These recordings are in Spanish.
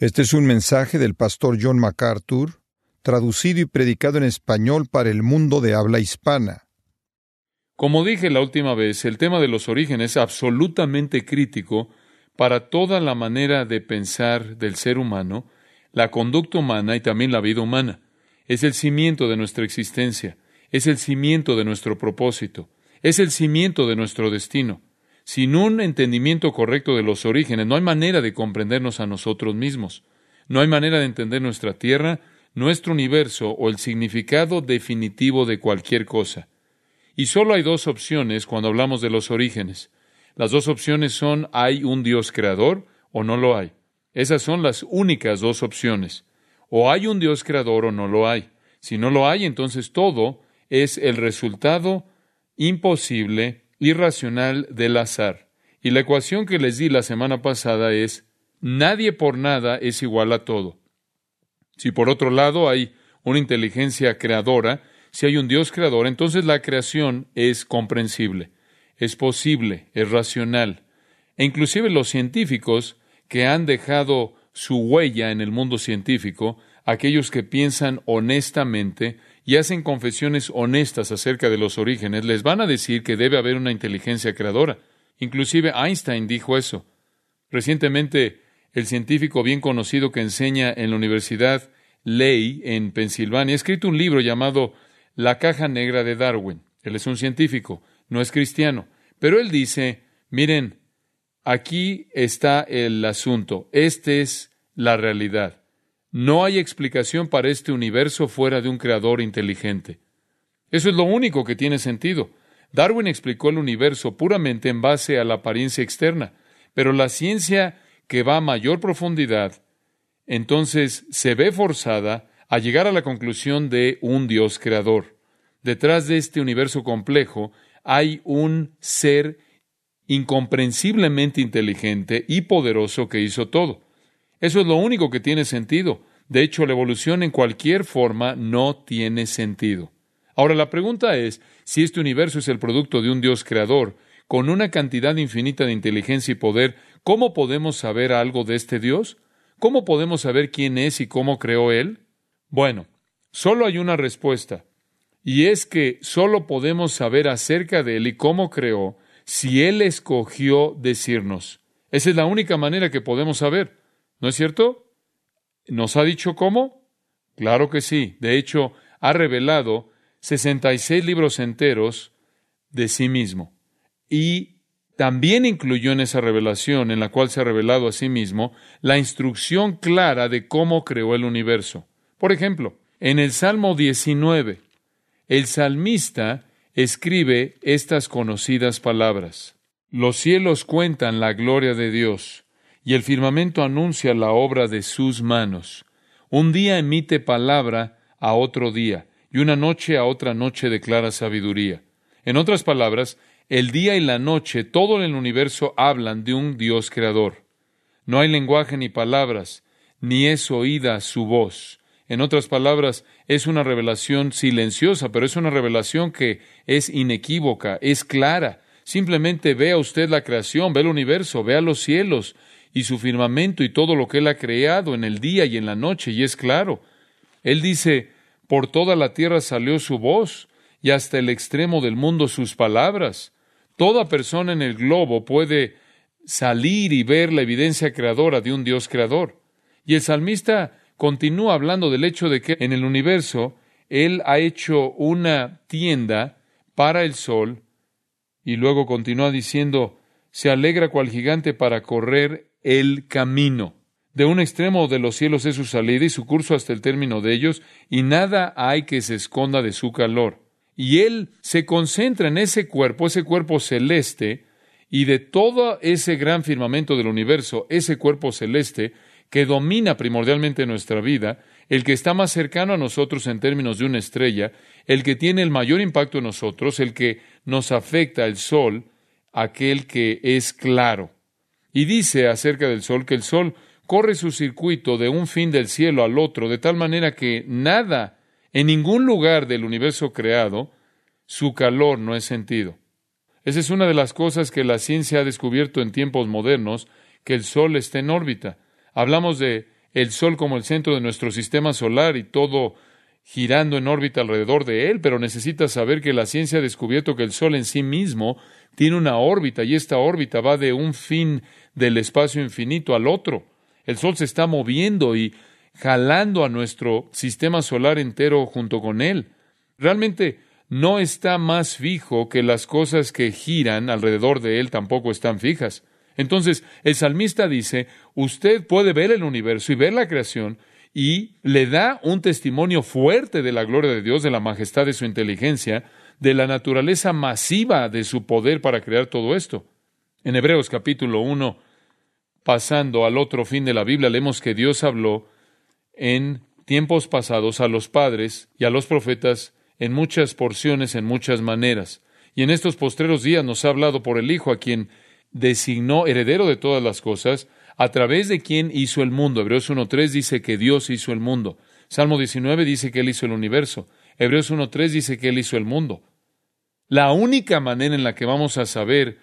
Este es un mensaje del pastor John MacArthur, traducido y predicado en español para el mundo de habla hispana. Como dije la última vez, el tema de los orígenes es absolutamente crítico para toda la manera de pensar del ser humano, la conducta humana y también la vida humana. Es el cimiento de nuestra existencia, es el cimiento de nuestro propósito, es el cimiento de nuestro destino. Sin un entendimiento correcto de los orígenes, no hay manera de comprendernos a nosotros mismos. No hay manera de entender nuestra tierra, nuestro universo o el significado definitivo de cualquier cosa. Y solo hay dos opciones cuando hablamos de los orígenes. Las dos opciones son: ¿hay un Dios creador o no lo hay? Esas son las únicas dos opciones. O hay un Dios creador o no lo hay. Si no lo hay, entonces todo es el resultado imposible, irracional del azar. Y la ecuación que les di la semana pasada es: nadie por nada es igual a todo. Si por otro lado hay una inteligencia creadora, si hay un Dios creador, entonces la creación es comprensible, es posible, es racional. E inclusive los científicos que han dejado su huella en el mundo científico, aquellos que piensan honestamente y hacen confesiones honestas acerca de los orígenes, les van a decir que debe haber una inteligencia creadora. Inclusive Einstein dijo eso. Recientemente, el científico bien conocido que enseña en la Universidad Ley en Pensilvania ha escrito un libro llamado La caja negra de Darwin. Él es un científico, no es cristiano, pero él dice: miren, aquí está el asunto, esta es la realidad. No hay explicación para este universo fuera de un creador inteligente. Eso es lo único que tiene sentido. Darwin explicó el universo puramente en base a la apariencia externa, pero la ciencia que va a mayor profundidad, entonces se ve forzada a llegar a la conclusión de un Dios creador. Detrás de este universo complejo hay un ser incomprensiblemente inteligente y poderoso que hizo todo. Eso es lo único que tiene sentido. De hecho, la evolución en cualquier forma no tiene sentido. Ahora, la pregunta es: si este universo es el producto de un Dios creador, con una cantidad infinita de inteligencia y poder, ¿cómo podemos saber algo de este Dios? ¿Cómo podemos saber quién es y cómo creó Él? Bueno, solo hay una respuesta, y es que solo podemos saber acerca de Él y cómo creó si Él escogió decirnos. Esa es la única manera que podemos saber, ¿no es cierto? ¿Nos ha dicho cómo? Claro que sí. De hecho, ha revelado 66 libros enteros de sí mismo. Y también incluyó en esa revelación, en la cual se ha revelado a sí mismo, la instrucción clara de cómo creó el universo. Por ejemplo, en el Salmo 19, el salmista escribe estas conocidas palabras: los cielos cuentan la gloria de Dios, y el firmamento anuncia la obra de sus manos. Un día emite palabra a otro día, y una noche a otra noche declara sabiduría. En otras palabras, el día y la noche, todo en el universo hablan de un Dios creador. No hay lenguaje ni palabras, ni es oída su voz. En otras palabras, es una revelación silenciosa, pero es una revelación que es inequívoca, es clara. Simplemente vea usted la creación, ve el universo, vea los cielos y su firmamento y todo lo que Él ha creado en el día y en la noche, y es claro. Él dice: por toda la tierra salió su voz, y hasta el extremo del mundo sus palabras. Toda persona en el globo puede salir y ver la evidencia creadora de un Dios creador. Y el salmista continúa hablando del hecho de que en el universo Él ha hecho una tienda para el sol, y luego continúa diciendo: se alegra cual gigante para correr el camino. De un extremo de los cielos es su salida y su curso hasta el término de ellos, y nada hay que se esconda de su calor. Y Él se concentra en ese cuerpo celeste, y de todo ese gran firmamento del universo, ese cuerpo celeste que domina primordialmente nuestra vida, el que está más cercano a nosotros en términos de una estrella, el que tiene el mayor impacto en nosotros, el que nos afecta, el sol, aquel que es claro. Y dice acerca del sol que el sol corre su circuito de un fin del cielo al otro, de tal manera que nada, en ningún lugar del universo creado, su calor no es sentido. Esa es una de las cosas que la ciencia ha descubierto en tiempos modernos, que el sol está en órbita. Hablamos de el Sol como el centro de nuestro sistema solar y todo girando en órbita alrededor de él, pero necesitas saber que la ciencia ha descubierto que el Sol en sí mismo tiene una órbita, y esta órbita va de un fin del espacio infinito al otro. El Sol se está moviendo y jalando a nuestro sistema solar entero junto con él. Realmente no está más fijo que las cosas que giran alrededor de él tampoco están fijas. Entonces, el salmista dice, usted puede ver el universo y ver la creación, y le da un testimonio fuerte de la gloria de Dios, de la majestad de su inteligencia, de la naturaleza masiva de su poder para crear todo esto. En Hebreos capítulo 1, pasando al otro fin de la Biblia, leemos que Dios habló en tiempos pasados a los padres y a los profetas en muchas porciones, en muchas maneras. Y en estos postreros días nos ha hablado por el Hijo, a quien designó heredero de todas las cosas, a través de quien hizo el mundo. Hebreos 1.3 dice que Dios hizo el mundo. Salmo 19 dice que Él hizo el universo. Hebreos 1.3 dice que Él hizo el mundo. La única manera en la que vamos a saber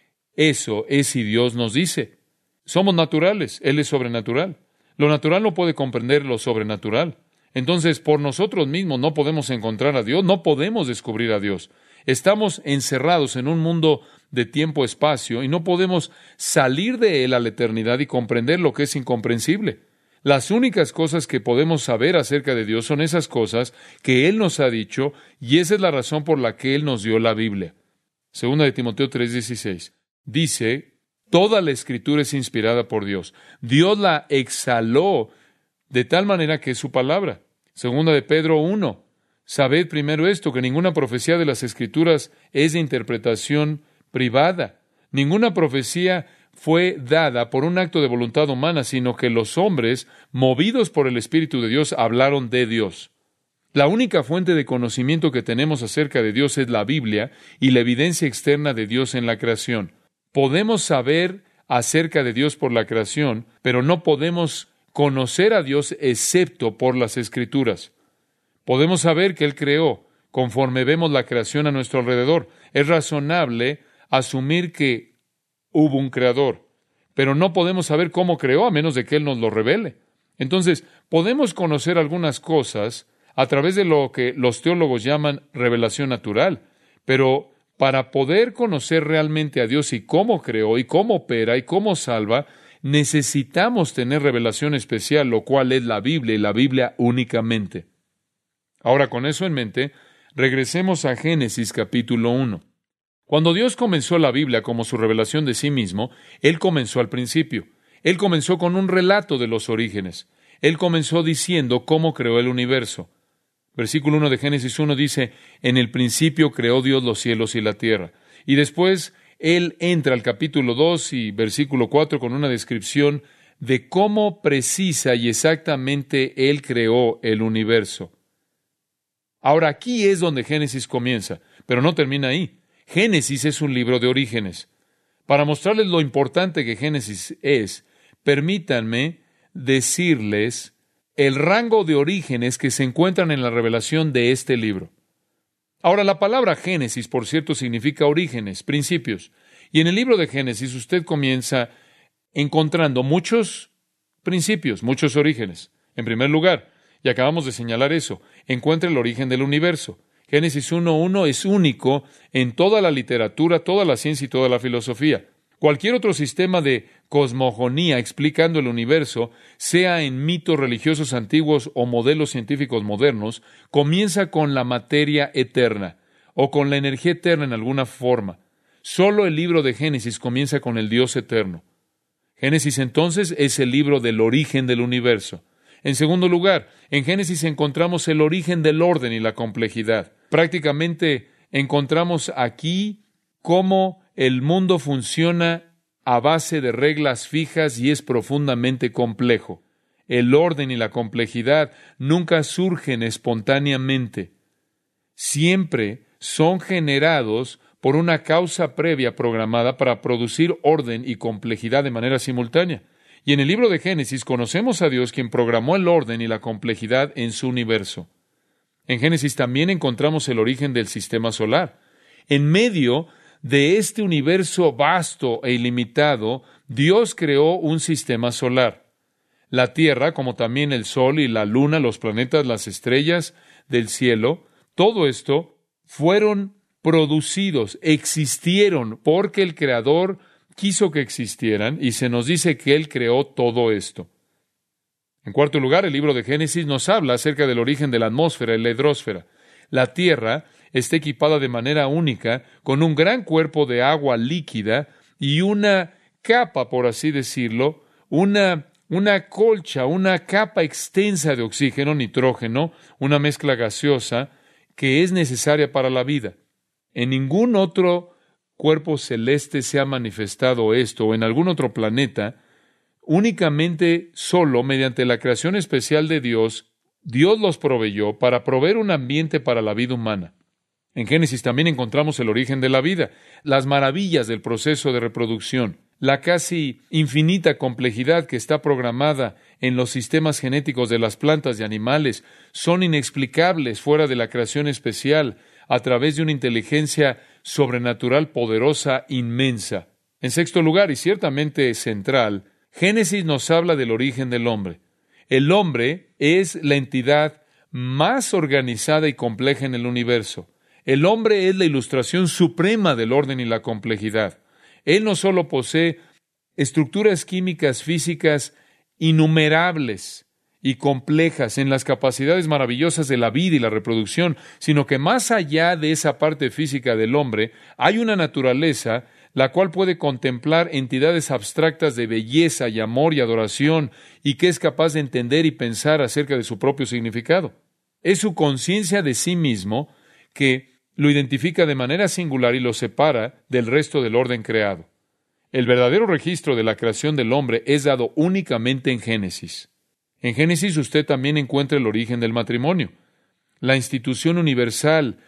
eso es si Dios nos dice. Somos naturales, Él es sobrenatural. Lo natural no puede comprender lo sobrenatural. Entonces, por nosotros mismos no podemos encontrar a Dios, no podemos descubrir a Dios. Estamos encerrados en un mundo de tiempo-espacio y no podemos salir de él a la eternidad y comprender lo que es incomprensible. Las únicas cosas que podemos saber acerca de Dios son esas cosas que Él nos ha dicho, y esa es la razón por la que Él nos dio la Biblia. Segunda de Timoteo 3:16 dice, toda la Escritura es inspirada por Dios. Dios la exhaló de tal manera que es su palabra. Segunda de Pedro 1, sabed primero esto, que ninguna profecía de las Escrituras es de interpretación privada. Ninguna profecía fue dada por un acto de voluntad humana, sino que los hombres, movidos por el Espíritu de Dios, hablaron de Dios. La única fuente de conocimiento que tenemos acerca de Dios es la Biblia y la evidencia externa de Dios en la creación. Podemos saber acerca de Dios por la creación, pero no podemos conocer a Dios excepto por las Escrituras. Podemos saber que Él creó conforme vemos la creación a nuestro alrededor. Es razonable asumir que hubo un creador, pero no podemos saber cómo creó a menos de que Él nos lo revele. Entonces, podemos conocer algunas cosas a través de lo que los teólogos llaman revelación natural, pero para poder conocer realmente a Dios y cómo creó y cómo opera y cómo salva, necesitamos tener revelación especial, lo cual es la Biblia y la Biblia únicamente. Ahora, con eso en mente, regresemos a Génesis capítulo 1. Cuando Dios comenzó la Biblia como su revelación de sí mismo, Él comenzó al principio. Él comenzó con un relato de los orígenes. Él comenzó diciendo cómo creó el universo. Versículo 1 de Génesis 1 dice, en el principio creó Dios los cielos y la tierra. Y después Él entra al capítulo 2 y versículo 4 con una descripción de cómo precisa y exactamente Él creó el universo. Ahora, aquí es donde Génesis comienza, pero no termina ahí. Génesis es un libro de orígenes. Para mostrarles lo importante que Génesis es, permítanme decirles el rango de orígenes que se encuentran en la revelación de este libro. Ahora, la palabra Génesis, por cierto, significa orígenes, principios. Y en el libro de Génesis usted comienza encontrando muchos principios, muchos orígenes. En primer lugar, y acabamos de señalar eso, encuentra el origen del universo. Génesis 1.1 es único en toda la literatura, toda la ciencia y toda la filosofía. Cualquier otro sistema de cosmogonía explicando el universo, sea en mitos religiosos antiguos o modelos científicos modernos, comienza con la materia eterna o con la energía eterna en alguna forma. Solo el libro de Génesis comienza con el Dios eterno. Génesis entonces es el libro del origen del universo. En segundo lugar, en Génesis encontramos el origen del orden y la complejidad. Prácticamente encontramos aquí cómo el mundo funciona a base de reglas fijas y es profundamente complejo. El orden y la complejidad nunca surgen espontáneamente. Siempre son generados por una causa previa programada para producir orden y complejidad de manera simultánea. Y en el libro de Génesis conocemos a Dios, quien programó el orden y la complejidad en su universo. En Génesis también encontramos el origen del sistema solar. En medio de este universo vasto e ilimitado, Dios creó un sistema solar. La tierra, como también el sol y la luna, los planetas, las estrellas del cielo, todo esto fueron producidos, existieron porque el Creador quiso que existieran y se nos dice que Él creó todo esto. En cuarto lugar, el libro de Génesis nos habla acerca del origen de la atmósfera y la hidrosfera. La tierra está equipada de manera única con un gran cuerpo de agua líquida y una capa, por así decirlo, una colcha, una capa extensa de oxígeno, nitrógeno, una mezcla gaseosa que es necesaria para la vida. En ningún otro cuerpo celeste se ha manifestado esto, o en algún otro planeta. Únicamente solo mediante la creación especial de Dios, Dios los proveyó para proveer un ambiente para la vida humana. En Génesis también encontramos el origen de la vida, las maravillas del proceso de reproducción, la casi infinita complejidad que está programada en los sistemas genéticos de las plantas y animales, son inexplicables fuera de la creación especial a través de una inteligencia sobrenatural poderosa, inmensa. En sexto lugar, y ciertamente central, Génesis nos habla del origen del hombre. El hombre es la entidad más organizada y compleja en el universo. El hombre es la ilustración suprema del orden y la complejidad. Él no solo posee estructuras químicas físicas innumerables y complejas en las capacidades maravillosas de la vida y la reproducción, sino que más allá de esa parte física del hombre, hay una naturaleza la cual puede contemplar entidades abstractas de belleza y amor y adoración, y que es capaz de entender y pensar acerca de su propio significado. Es su conciencia de sí mismo que lo identifica de manera singular y lo separa del resto del orden creado. El verdadero registro de la creación del hombre es dado únicamente en Génesis. En Génesis usted también encuentra el origen del matrimonio, la institución universal,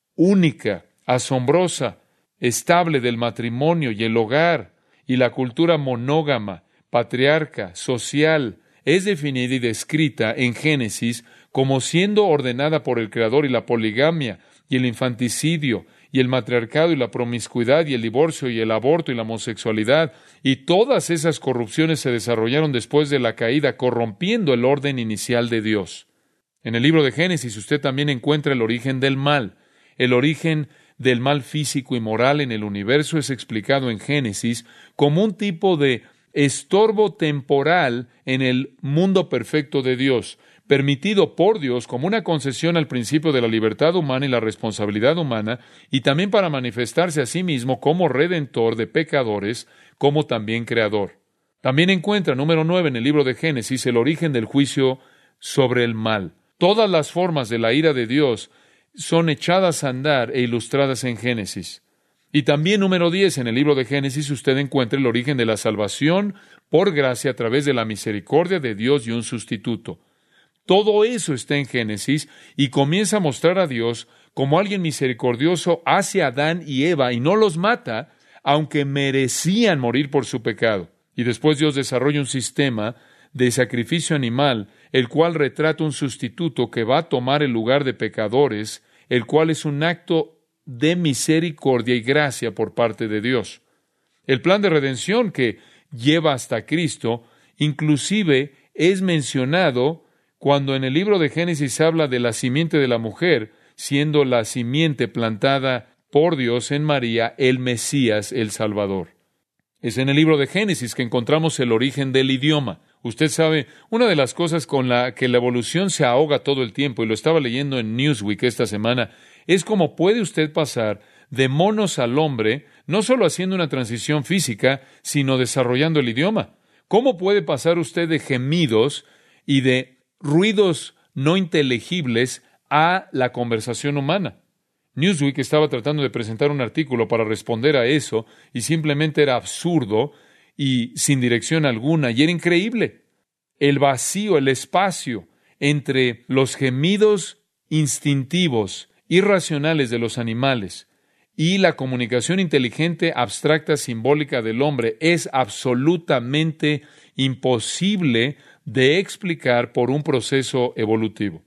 única, asombrosa, estable del matrimonio y el hogar, y la cultura monógama, patriarca, social, es definida y descrita en Génesis como siendo ordenada por el Creador, y la poligamia y el infanticidio y el matriarcado y la promiscuidad y el divorcio y el aborto y la homosexualidad, y todas esas corrupciones se desarrollaron después de la caída, corrompiendo el orden inicial de Dios. En el libro de Génesis usted también encuentra el origen del mal. El origen del mal físico y moral en el universo es explicado en Génesis como un tipo de estorbo temporal en el mundo perfecto de Dios, permitido por Dios como una concesión al principio de la libertad humana y la responsabilidad humana, y también para manifestarse a sí mismo como redentor de pecadores, como también creador. También encuentra, número 9, en el libro de Génesis, el origen del juicio sobre el mal. Todas las formas de la ira de Dios son echadas a andar e ilustradas en Génesis. Y también, número 10, en el libro de Génesis usted encuentra el origen de la salvación por gracia a través de la misericordia de Dios y un sustituto. Todo eso está en Génesis y comienza a mostrar a Dios como alguien misericordioso hacia Adán y Eva, y no los mata, aunque merecían morir por su pecado. Y después Dios desarrolla un sistema de sacrificio animal, el cual retrata un sustituto que va a tomar el lugar de pecadores, el cual es un acto de misericordia y gracia por parte de Dios. El plan de redención que lleva hasta Cristo, inclusive es mencionado cuando en el libro de Génesis habla de la simiente de la mujer, siendo la simiente plantada por Dios en María, el Mesías, el Salvador. Es en el libro de Génesis que encontramos el origen del idioma. Usted sabe, una de las cosas con la que la evolución se ahoga todo el tiempo, y lo estaba leyendo en Newsweek esta semana, es cómo puede usted pasar de monos al hombre, no solo haciendo una transición física, sino desarrollando el idioma. ¿Cómo puede pasar usted de gemidos y de ruidos no inteligibles a la conversación humana? Newsweek estaba tratando de presentar un artículo para responder a eso, y simplemente era absurdo y sin dirección alguna, y era increíble. El vacío, el espacio entre los gemidos instintivos, irracionales de los animales y la comunicación inteligente, abstracta, simbólica del hombre es absolutamente imposible de explicar por un proceso evolutivo.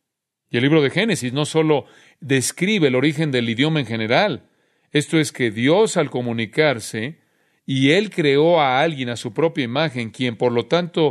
Y el libro de Génesis no solo describe el origen del idioma en general, esto es que Dios, al comunicarse, y Él creó a alguien a su propia imagen, quien por lo tanto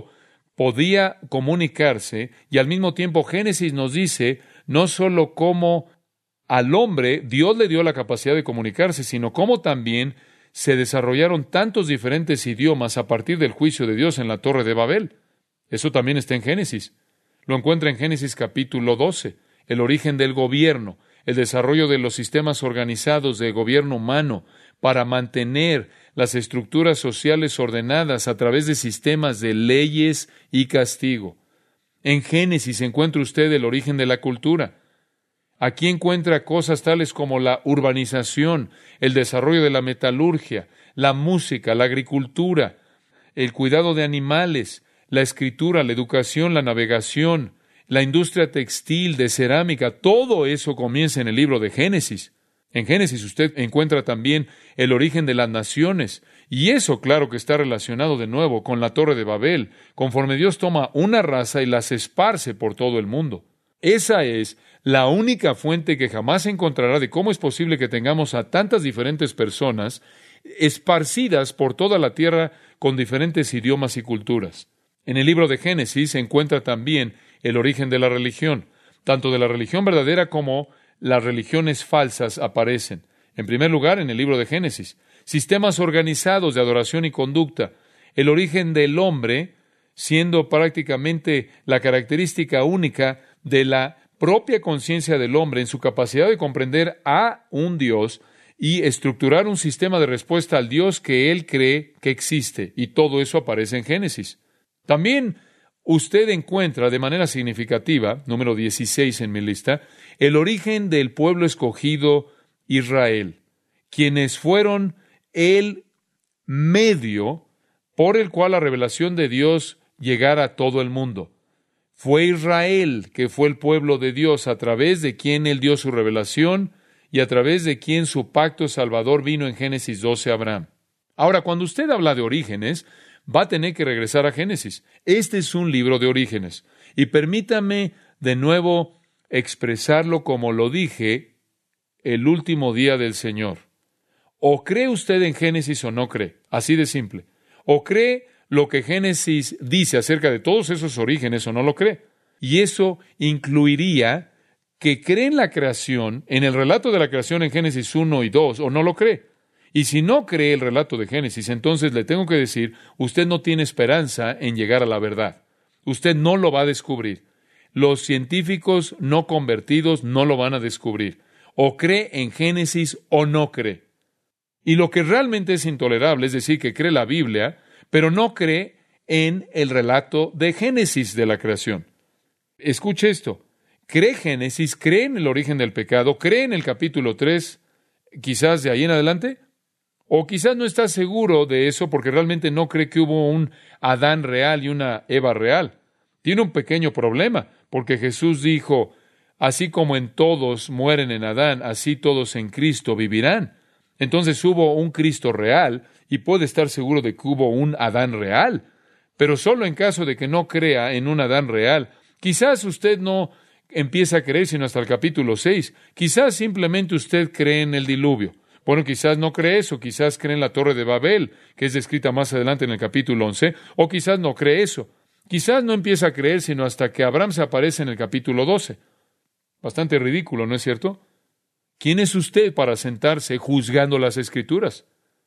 podía comunicarse, y al mismo tiempo Génesis nos dice no solo cómo al hombre Dios le dio la capacidad de comunicarse, sino cómo también se desarrollaron tantos diferentes idiomas a partir del juicio de Dios en la Torre de Babel. Eso también está en Génesis. Lo encuentra en Génesis capítulo 12, el origen del gobierno, el desarrollo de los sistemas organizados de gobierno humano para mantener las estructuras sociales ordenadas a través de sistemas de leyes y castigo. En Génesis encuentra usted el origen de la cultura. Aquí encuentra cosas tales como la urbanización, el desarrollo de la metalurgia, la música, la agricultura, el cuidado de animales, la escritura, la educación, la navegación, la industria textil, de cerámica. Todo eso comienza en el libro de Génesis. En Génesis usted encuentra también el origen de las naciones, y eso claro que está relacionado de nuevo con la Torre de Babel, conforme Dios toma una raza y las esparce por todo el mundo. Esa es la única fuente que jamás encontrará de cómo es posible que tengamos a tantas diferentes personas esparcidas por toda la tierra con diferentes idiomas y culturas. En el libro de Génesis se encuentra también el origen de la religión. Tanto de la religión verdadera como las religiones falsas aparecen. En primer lugar, en el libro de Génesis, sistemas organizados de adoración y conducta, el origen del hombre siendo prácticamente la característica única de la propia conciencia del hombre en su capacidad de comprender a un Dios y estructurar un sistema de respuesta al Dios que él cree que existe. Y todo eso aparece en Génesis. También usted encuentra de manera significativa, número 16 en mi lista, el origen del pueblo escogido Israel, quienes fueron el medio por el cual la revelación de Dios llegara a todo el mundo. Fue Israel que fue el pueblo de Dios a través de quien Él dio su revelación y a través de quien su pacto salvador vino en Génesis 12 a Abraham. Ahora, cuando usted habla de orígenes, va a tener que regresar a Génesis. Este es un libro de orígenes. Y permítame de nuevo expresarlo como lo dije el último día del Señor. O cree usted en Génesis o no cree. Así de simple. O cree lo que Génesis dice acerca de todos esos orígenes o no lo cree. Y eso incluiría que cree en la creación, en el relato de la creación en Génesis 1 y 2, o no lo cree. Y si no cree el relato de Génesis, entonces le tengo que decir, usted no tiene esperanza en llegar a la verdad. Usted no lo va a descubrir. Los científicos no convertidos no lo van a descubrir. O cree en Génesis o no cree. Y lo que realmente es intolerable es decir que cree la Biblia, pero no cree en el relato de Génesis de la creación. Escuche esto. Cree Génesis, cree en el origen del pecado, cree en el capítulo 3, quizás de ahí en adelante, o quizás no está seguro de eso porque realmente no cree que hubo un Adán real y una Eva real. Tiene un pequeño problema, porque Jesús dijo, así como en todos mueren en Adán, así todos en Cristo vivirán. Entonces hubo un Cristo real y puede estar seguro de que hubo un Adán real, pero solo en caso de que no crea en un Adán real. Quizás usted no empieza a creer sino hasta el capítulo 6. Quizás simplemente usted cree en el diluvio. Bueno, quizás no cree eso, quizás cree en la Torre de Babel, que es descrita más adelante en el capítulo 11, o quizás no cree eso. Quizás no empieza a creer sino hasta que Abraham se aparece en el capítulo 12. Bastante ridículo, ¿no es cierto? ¿Quién es usted para sentarse juzgando las Escrituras?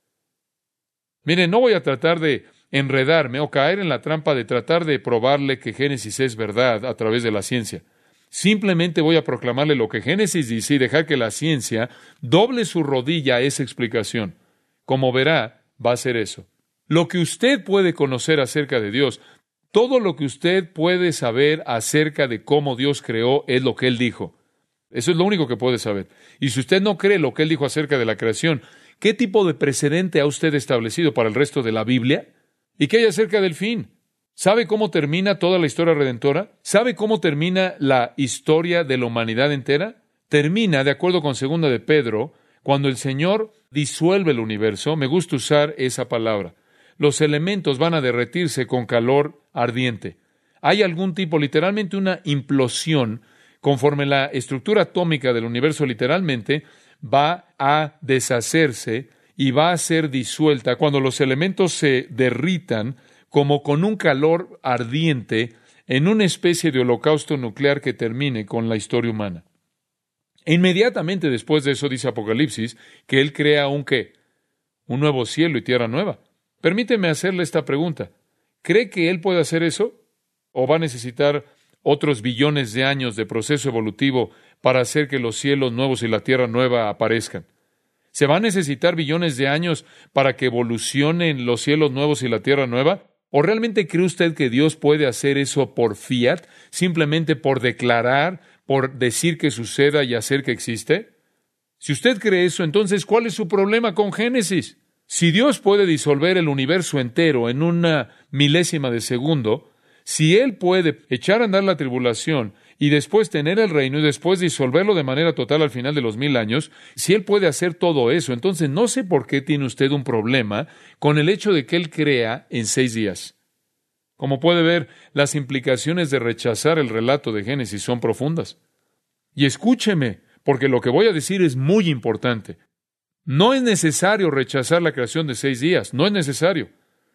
Mire, no voy a tratar de enredarme o caer en la trampa de tratar de probarle que Génesis es verdad a través de la ciencia. Simplemente voy a proclamarle lo que Génesis dice y dejar que la ciencia doble su rodilla a esa explicación. Como verá, va a ser eso. Lo que usted puede conocer acerca de Dios, todo lo que usted puede saber acerca de cómo Dios creó es lo que Él dijo. Eso es lo único que puede saber. Y si usted no cree lo que Él dijo acerca de la creación, ¿qué tipo de precedente ha usted establecido para el resto de la Biblia? ¿Y qué hay acerca del fin? ¿Sabe cómo termina toda la historia redentora? ¿Sabe cómo termina la historia de la humanidad entera? Termina, de acuerdo con 2 de Pedro, cuando el Señor disuelve el universo. Me gusta usar esa palabra. Los elementos van a derretirse con calor ardiente. Hay algún tipo, literalmente una implosión, conforme la estructura atómica del universo literalmente va a deshacerse y va a ser disuelta cuando los elementos se derritan como con un calor ardiente en una especie de holocausto nuclear que termine con la historia humana. E inmediatamente después de eso dice Apocalipsis que Él crea un ¿qué? Un nuevo cielo y tierra nueva. Permíteme hacerle esta pregunta. ¿Cree que Él puede hacer eso? ¿O va a necesitar otros billones de años de proceso evolutivo para hacer que los cielos nuevos y la tierra nueva aparezcan? ¿Se va a necesitar billones de años para que evolucionen los cielos nuevos y la tierra nueva? ¿O realmente cree usted que Dios puede hacer eso por fiat, simplemente por declarar, por decir que suceda y hacer que existe? Si usted cree eso, entonces, ¿cuál es su problema con Génesis? Si Dios puede disolver el universo entero en una milésima de segundo, si Él puede echar a andar la tribulación y después tener el reino y después disolverlo de manera total al final de los 1000 años, si Él puede hacer todo eso, entonces no sé por qué tiene usted un problema con el hecho de que Él crea en 6 días. Como puede ver, las implicaciones de rechazar el relato de Génesis son profundas. Y escúcheme, porque lo que voy a decir es muy importante. No es necesario rechazar la creación de 6 días, no es necesario.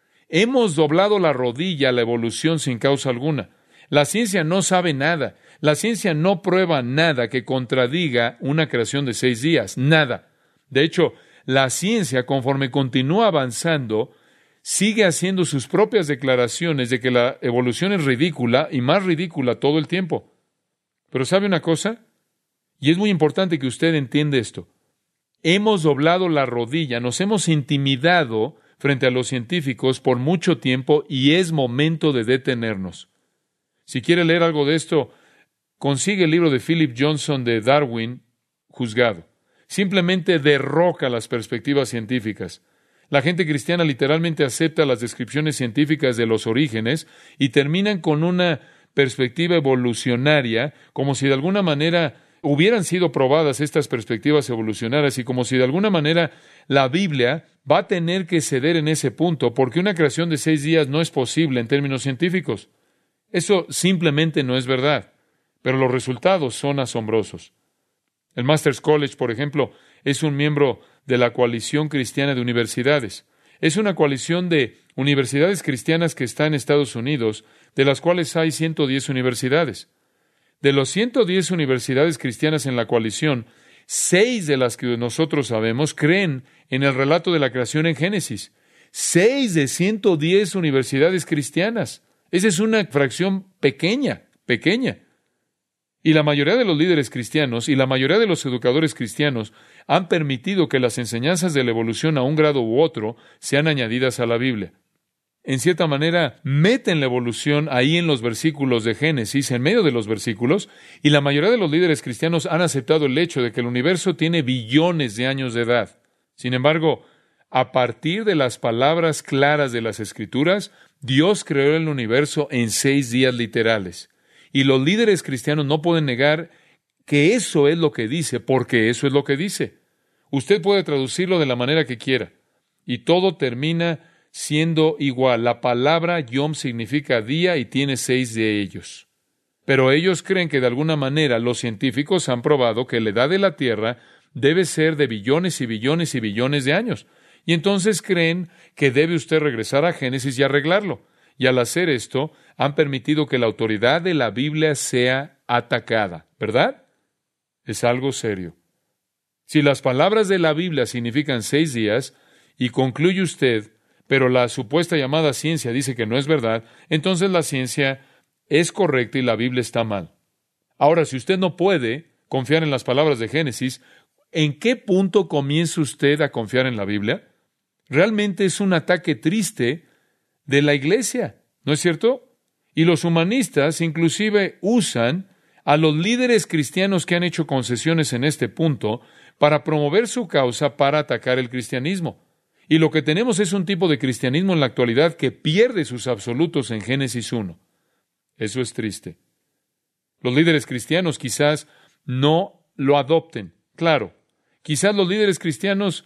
Hemos doblado la rodilla a la evolución sin causa alguna. La ciencia no sabe nada. La ciencia no prueba nada que contradiga una creación de 6 días. Nada. De hecho, la ciencia, conforme continúa avanzando, sigue haciendo sus propias declaraciones de que la evolución es ridícula y más ridícula todo el tiempo. Pero ¿sabe una cosa? Y es muy importante que usted entienda esto. Hemos doblado la rodilla, nos hemos intimidado frente a los científicos por mucho tiempo y es momento de detenernos. Si quiere leer algo de esto, consigue el libro de Philip Johnson de Darwin, Juzgado. Simplemente derroca las perspectivas científicas. La gente cristiana literalmente acepta las descripciones científicas de los orígenes y terminan con una perspectiva evolucionaria, como si de alguna manera hubieran sido probadas estas perspectivas evolucionarias y como si de alguna manera la Biblia va a tener que ceder en ese punto porque una creación de 6 días no es posible en términos científicos. Eso simplemente no es verdad, pero los resultados son asombrosos. El Masters College, por ejemplo, es un miembro de la Coalición Cristiana de Universidades. Es una coalición de universidades cristianas que está en Estados Unidos, de las cuales hay 110 universidades. De los 110 universidades cristianas en la coalición, 6 de las que nosotros sabemos creen en el relato de la creación en Génesis. 6 de 110 universidades cristianas. Esa es una fracción pequeña. Y la mayoría de los líderes cristianos y la mayoría de los educadores cristianos han permitido que las enseñanzas de la evolución a un grado u otro sean añadidas a la Biblia. En cierta manera, meten la evolución ahí en los versículos de Génesis, en medio de los versículos, y la mayoría de los líderes cristianos han aceptado el hecho de que el universo tiene billones de años de edad. Sin embargo, a partir de las palabras claras de las Escrituras, Dios creó el universo en 6 días literales. Y los líderes cristianos no pueden negar que eso es lo que dice, porque eso es lo que dice. Usted puede traducirlo de la manera que quiera, y todo termina siendo igual. La palabra Yom significa día y tiene 6 de ellos. Pero ellos creen que de alguna manera los científicos han probado que la edad de la Tierra debe ser de billones y billones y billones de años. Y entonces creen que debe usted regresar a Génesis y arreglarlo. Y al hacer esto, han permitido que la autoridad de la Biblia sea atacada, ¿verdad? Es algo serio. Si las palabras de la Biblia significan 6 días, y concluye usted, pero la supuesta llamada ciencia dice que no es verdad, entonces la ciencia es correcta y la Biblia está mal. Ahora, si usted no puede confiar en las palabras de Génesis, ¿en qué punto comienza usted a confiar en la Biblia? Realmente es un ataque triste de la iglesia, ¿no es cierto? Y los humanistas inclusive usan a los líderes cristianos que han hecho concesiones en este punto para promover su causa para atacar el cristianismo. Y lo que tenemos es un tipo de cristianismo en la actualidad que pierde sus absolutos en Génesis 1. Eso es triste. Los líderes cristianos quizás no lo adopten. Claro, quizás los líderes cristianos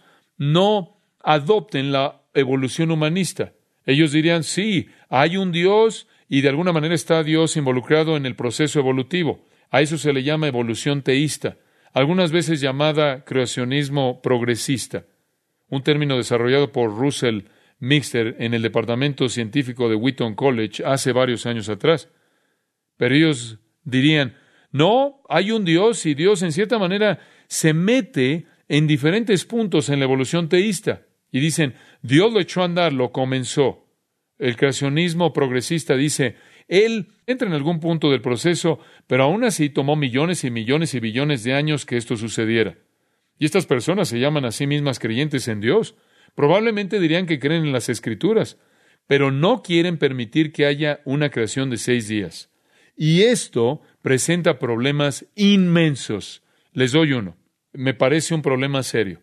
no adopten la evolución humanista. Ellos dirían, sí, hay un Dios y de alguna manera está Dios involucrado en el proceso evolutivo. A eso se le llama evolución teísta, algunas veces llamada creacionismo progresista, un término desarrollado por Russell Mixter en el departamento científico de Wheaton College hace varios años atrás. Pero ellos dirían, no, hay un Dios y Dios en cierta manera se mete en diferentes puntos en la evolución teísta. Y dicen, Dios lo echó a andar, lo comenzó. El creacionismo progresista dice, Él entra en algún punto del proceso, pero aún así tomó millones y millones y billones de años que esto sucediera. Y estas personas se llaman a sí mismas creyentes en Dios. Probablemente dirían que creen en las Escrituras, pero no quieren permitir que haya una creación de 6 días. Y esto presenta problemas inmensos. Les doy uno. Me parece un problema serio.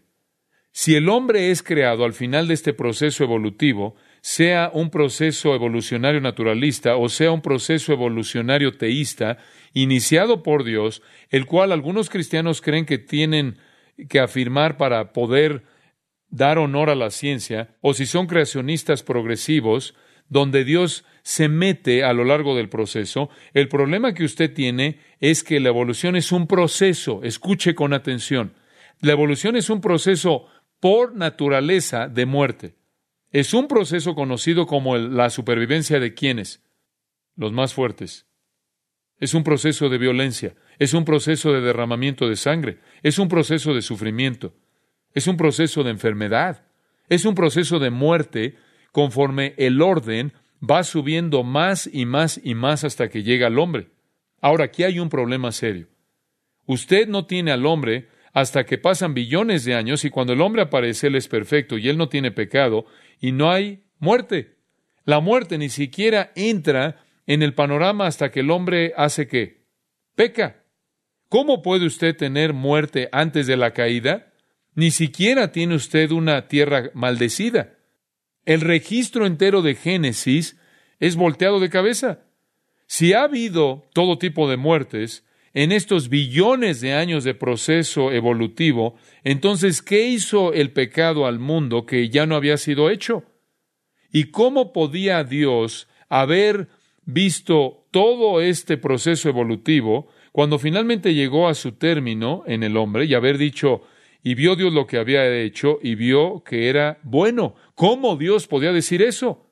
Si el hombre es creado al final de este proceso evolutivo, sea un proceso evolucionario naturalista o sea un proceso evolucionario teísta, iniciado por Dios, el cual algunos cristianos creen que tienen que afirmar para poder dar honor a la ciencia, o si son creacionistas progresivos, donde Dios se mete a lo largo del proceso, el problema que usted tiene es que la evolución es un proceso. Escuche con atención. La evolución es un proceso por naturaleza de muerte. Es un proceso conocido como la supervivencia de ¿quiénes? Los más fuertes. Es un proceso de violencia. Es un proceso de derramamiento de sangre. Es un proceso de sufrimiento. Es un proceso de enfermedad. Es un proceso de muerte conforme el orden va subiendo más y más y más hasta que llega al hombre. Ahora, aquí hay un problema serio. Usted no tiene al hombre hasta que pasan billones de años y cuando el hombre aparece, Él es perfecto y Él no tiene pecado y no hay muerte. La muerte ni siquiera entra en el panorama hasta que el hombre hace ¿qué? Peca. ¿Cómo puede usted tener muerte antes de la caída? Ni siquiera tiene usted una tierra maldecida. El registro entero de Génesis es volteado de cabeza. Si ha habido todo tipo de muertes en estos billones de años de proceso evolutivo, entonces, ¿qué hizo el pecado al mundo que ya no había sido hecho? ¿Y cómo podía Dios haber visto todo este proceso evolutivo cuando finalmente llegó a su término en el hombre y haber dicho, y vio Dios lo que había hecho y vio que era bueno? ¿Cómo Dios podía decir eso?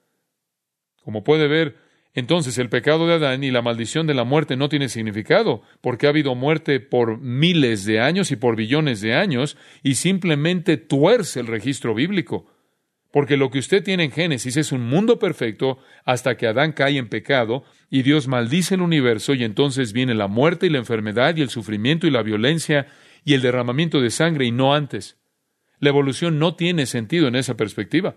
Como puede ver, entonces el pecado de Adán y la maldición de la muerte no tiene significado, porque ha habido muerte por miles de años y por billones de años, y simplemente tuerce el registro bíblico. Porque lo que usted tiene en Génesis es un mundo perfecto hasta que Adán cae en pecado y Dios maldice el universo, y entonces viene la muerte y la enfermedad y el sufrimiento y la violencia y el derramamiento de sangre, y no antes. La evolución no tiene sentido en esa perspectiva.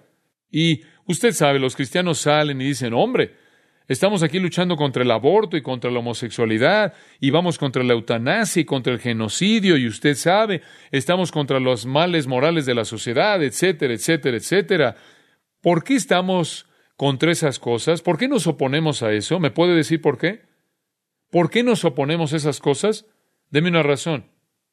Y usted sabe, los cristianos salen y dicen, hombre, estamos aquí luchando contra el aborto y contra la homosexualidad, y vamos contra la eutanasia y contra el genocidio, y usted sabe, estamos contra los males morales de la sociedad, etcétera, etcétera, etcétera. ¿Por qué estamos contra esas cosas? ¿Por qué nos oponemos a eso? ¿Me puede decir por qué? ¿Por qué nos oponemos a esas cosas? Deme una razón.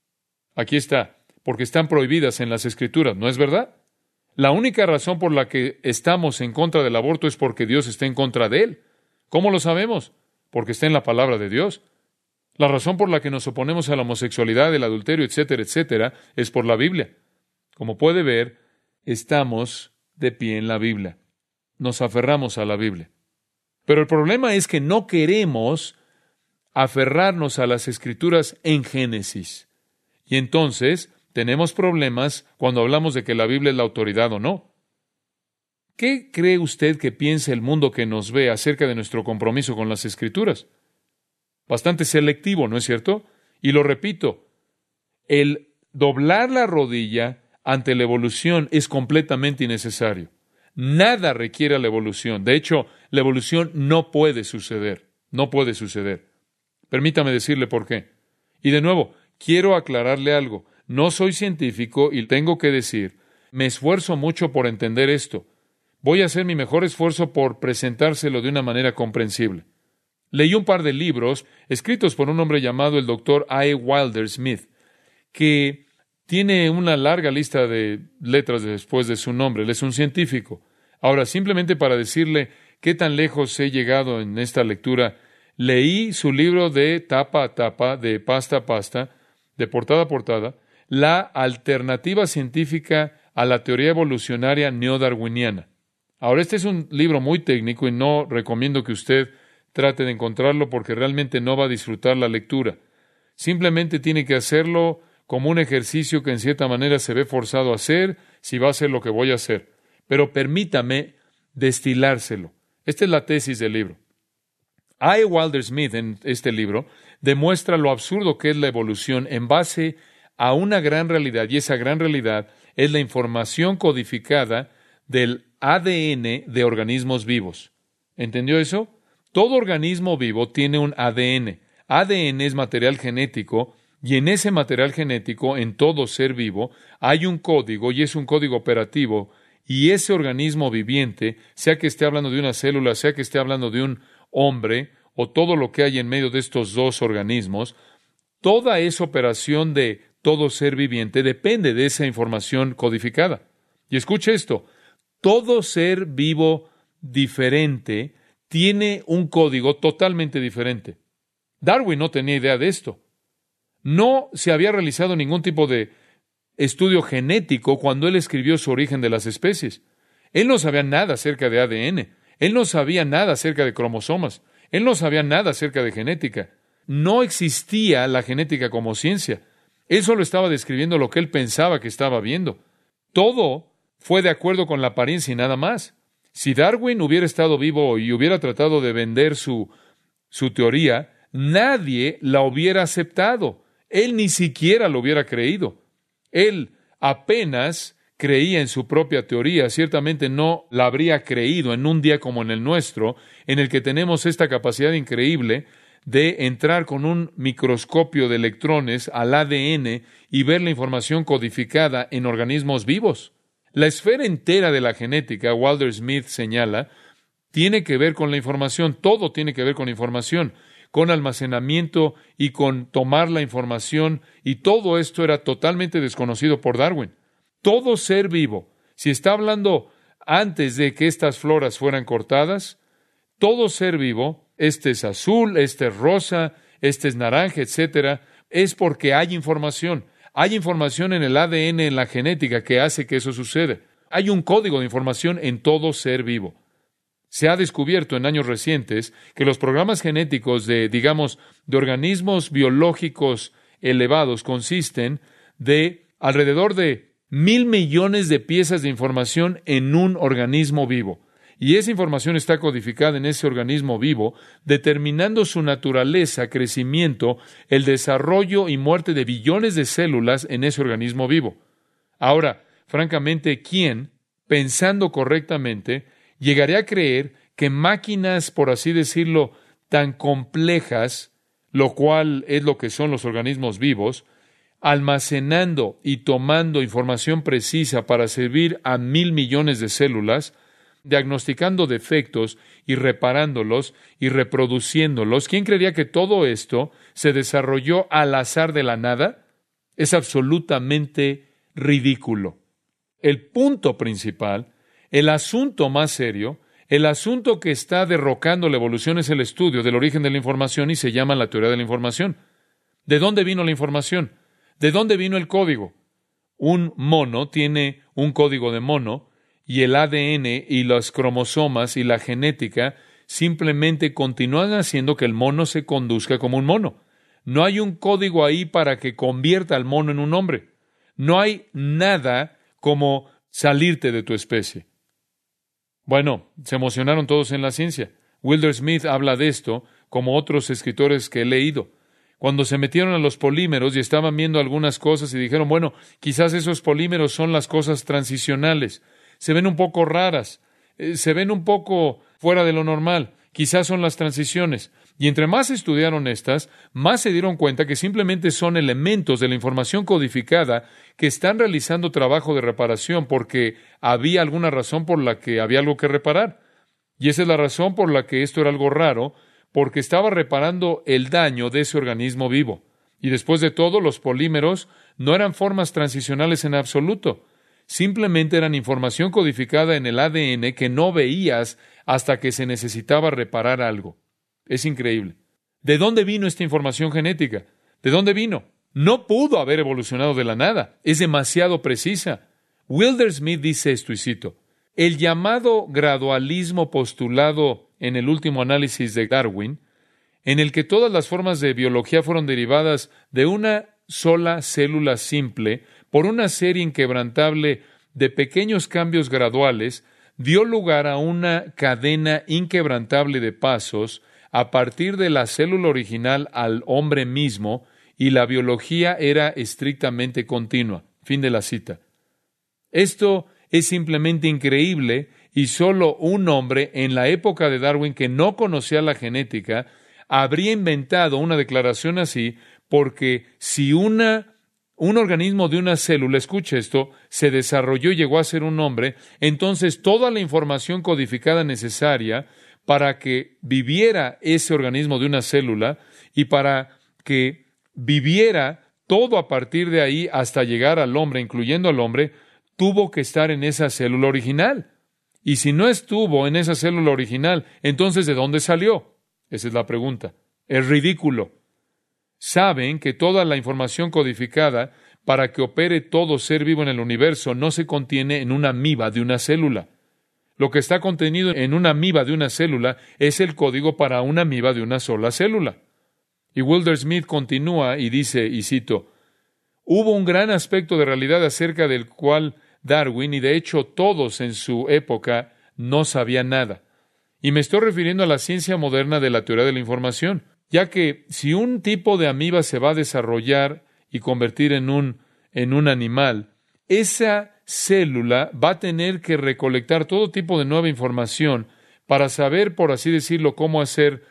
Aquí está, porque están prohibidas en las Escrituras, ¿no es verdad? La única razón por la que estamos en contra del aborto es porque Dios está en contra de él. ¿Cómo lo sabemos? Porque está en la palabra de Dios. La razón por la que nos oponemos a la homosexualidad, el adulterio, etcétera, etcétera, es por la Biblia. Como puede ver, estamos de pie en la Biblia. Nos aferramos a la Biblia. Pero el problema es que no queremos aferrarnos a las Escrituras en Génesis. Y entonces tenemos problemas cuando hablamos de que la Biblia es la autoridad o no. ¿Qué cree usted que piensa el mundo que nos ve acerca de nuestro compromiso con las Escrituras? Bastante selectivo, ¿no es cierto? Y lo repito, el doblar la rodilla ante la evolución es completamente innecesario. Nada requiere la evolución. De hecho, la evolución no puede suceder. No puede suceder. Permítame decirle por qué. Y de nuevo, quiero aclararle algo. No soy científico y tengo que decir, me esfuerzo mucho por entender esto. Voy a hacer mi mejor esfuerzo por presentárselo de una manera comprensible. Leí un par de libros escritos por un hombre llamado el Dr. A. Wilder Smith, que tiene una larga lista de letras después de su nombre. Él es un científico. Ahora, simplemente para decirle qué tan lejos he llegado en esta lectura, leí su libro de tapa a tapa, de pasta a pasta, de portada a portada, La alternativa científica a la teoría evolucionaria neodarwiniana. Ahora, este es un libro muy técnico y no recomiendo que usted trate de encontrarlo porque realmente no va a disfrutar la lectura. Simplemente tiene que hacerlo como un ejercicio que en cierta manera se ve forzado a hacer si va a hacer lo que voy a hacer. Pero permítame destilárselo. Esta es la tesis del libro. A. Wilder Smith, en este libro, demuestra lo absurdo que es la evolución en base a una gran realidad, y esa gran realidad es la información codificada del ADN de organismos vivos. ¿Entendió eso? Todo organismo vivo tiene un ADN. ADN es material genético, y en ese material genético, en todo ser vivo, hay un código, y es un código operativo, y ese organismo viviente, sea que esté hablando de una célula, sea que esté hablando de un hombre, o todo lo que hay en medio de estos dos organismos, toda esa operación de todo ser viviente depende de esa información codificada. Y escuche esto, todo ser vivo diferente tiene un código totalmente diferente. Darwin no tenía idea de esto. No se había realizado ningún tipo de estudio genético cuando él escribió su origen de las especies. Él no sabía nada acerca de ADN. Él no sabía nada acerca de cromosomas. Él no sabía nada acerca de genética. No existía la genética como ciencia. Él solo estaba describiendo lo que él pensaba que estaba viendo. Todo fue de acuerdo con la apariencia y nada más. Si Darwin hubiera estado vivo y hubiera tratado de vender su teoría, nadie la hubiera aceptado. Él ni siquiera lo hubiera creído. Él apenas creía en su propia teoría. Ciertamente no la habría creído en un día como en el nuestro, en el que tenemos esta capacidad increíble de entrar con un microscopio de electrones al ADN y ver la información codificada en organismos vivos. La esfera entera de la genética, Wilder Smith señala, tiene que ver con la información. Todo tiene que ver con información, con almacenamiento y con tomar la información, y todo esto era totalmente desconocido por Darwin. Todo ser vivo, si está hablando antes de que estas floras fueran cortadas, todo ser vivo, este es azul, este es rosa, este es naranja, etcétera, es porque hay información. Hay información en el ADN, en la genética, que hace que eso suceda. Hay un código de información en todo ser vivo. Se ha descubierto en años recientes que los programas genéticos de organismos biológicos elevados consisten de alrededor de 1,000 millones de piezas de información en un organismo vivo. Y esa información está codificada en ese organismo vivo, determinando su naturaleza, crecimiento, el desarrollo y muerte de billones de células en ese organismo vivo. Ahora, francamente, ¿quién, pensando correctamente, llegaría a creer que máquinas, por así decirlo, tan complejas, lo cual es lo que son los organismos vivos, almacenando y tomando información precisa para servir a 1,000 millones de células, diagnosticando defectos y reparándolos y reproduciéndolos? ¿Quién creería que todo esto se desarrolló al azar de la nada? Es absolutamente ridículo. El punto principal, el asunto más serio, el asunto que está derrocando la evolución es el estudio del origen de la información, y se llama la teoría de la información. ¿De dónde vino la información? ¿De dónde vino el código? Un mono tiene un código de mono, y el ADN y los cromosomas y la genética simplemente continúan haciendo que el mono se conduzca como un mono. No hay un código ahí para que convierta al mono en un hombre. No hay nada como salirte de tu especie. Bueno, se emocionaron todos en la ciencia. Wilder Smith habla de esto, como otros escritores que he leído. Cuando se metieron a los polímeros y estaban viendo algunas cosas y dijeron, bueno, quizás esos polímeros son las cosas transicionales. Se ven un poco raras, se ven un poco fuera de lo normal. Quizás son las transiciones. Y entre más estudiaron estas, más se dieron cuenta que simplemente son elementos de la información codificada que están realizando trabajo de reparación porque había alguna razón por la que había algo que reparar. Y esa es la razón por la que esto era algo raro, porque estaba reparando el daño de ese organismo vivo. Y después de todo, los polímeros no eran formas transicionales en absoluto. Simplemente eran información codificada en el ADN que no veías hasta que se necesitaba reparar algo. Es increíble. ¿De dónde vino esta información genética? ¿De dónde vino? No pudo haber evolucionado de la nada. Es demasiado precisa. Wilder Smith dice esto, y cito, El llamado gradualismo postulado en el último análisis de Darwin, en el que todas las formas de biología fueron derivadas de una sola célula simple por una serie inquebrantable de pequeños cambios graduales, dio lugar a una cadena inquebrantable de pasos a partir de la célula original al hombre mismo, y la biología era estrictamente continua. Fin de la cita. Esto es simplemente increíble, y solo un hombre en la época de Darwin que no conocía la genética habría inventado una declaración así, porque si un organismo de una célula, escuche esto, se desarrolló y llegó a ser un hombre, entonces toda la información codificada necesaria para que viviera ese organismo de una célula y para que viviera todo a partir de ahí hasta llegar al hombre, incluyendo al hombre, tuvo que estar en esa célula original. Y si no estuvo en esa célula original, entonces ¿de dónde salió? Esa es la pregunta. Es ridículo. Saben que toda la información codificada para que opere todo ser vivo en el universo no se contiene en una amiba de una célula. Lo que está contenido en una amiba de una célula es el código para una amiba de una sola célula. Y Wilder Smith continúa y dice, y cito, hubo un gran aspecto de realidad acerca del cual Darwin, y de hecho todos en su época, no sabían nada. Y me estoy refiriendo a la ciencia moderna de la teoría de la información, ya que si un tipo de amiba se va a desarrollar y convertir en un animal, esa célula va a tener que recolectar todo tipo de nueva información para saber, por así decirlo, cómo hacer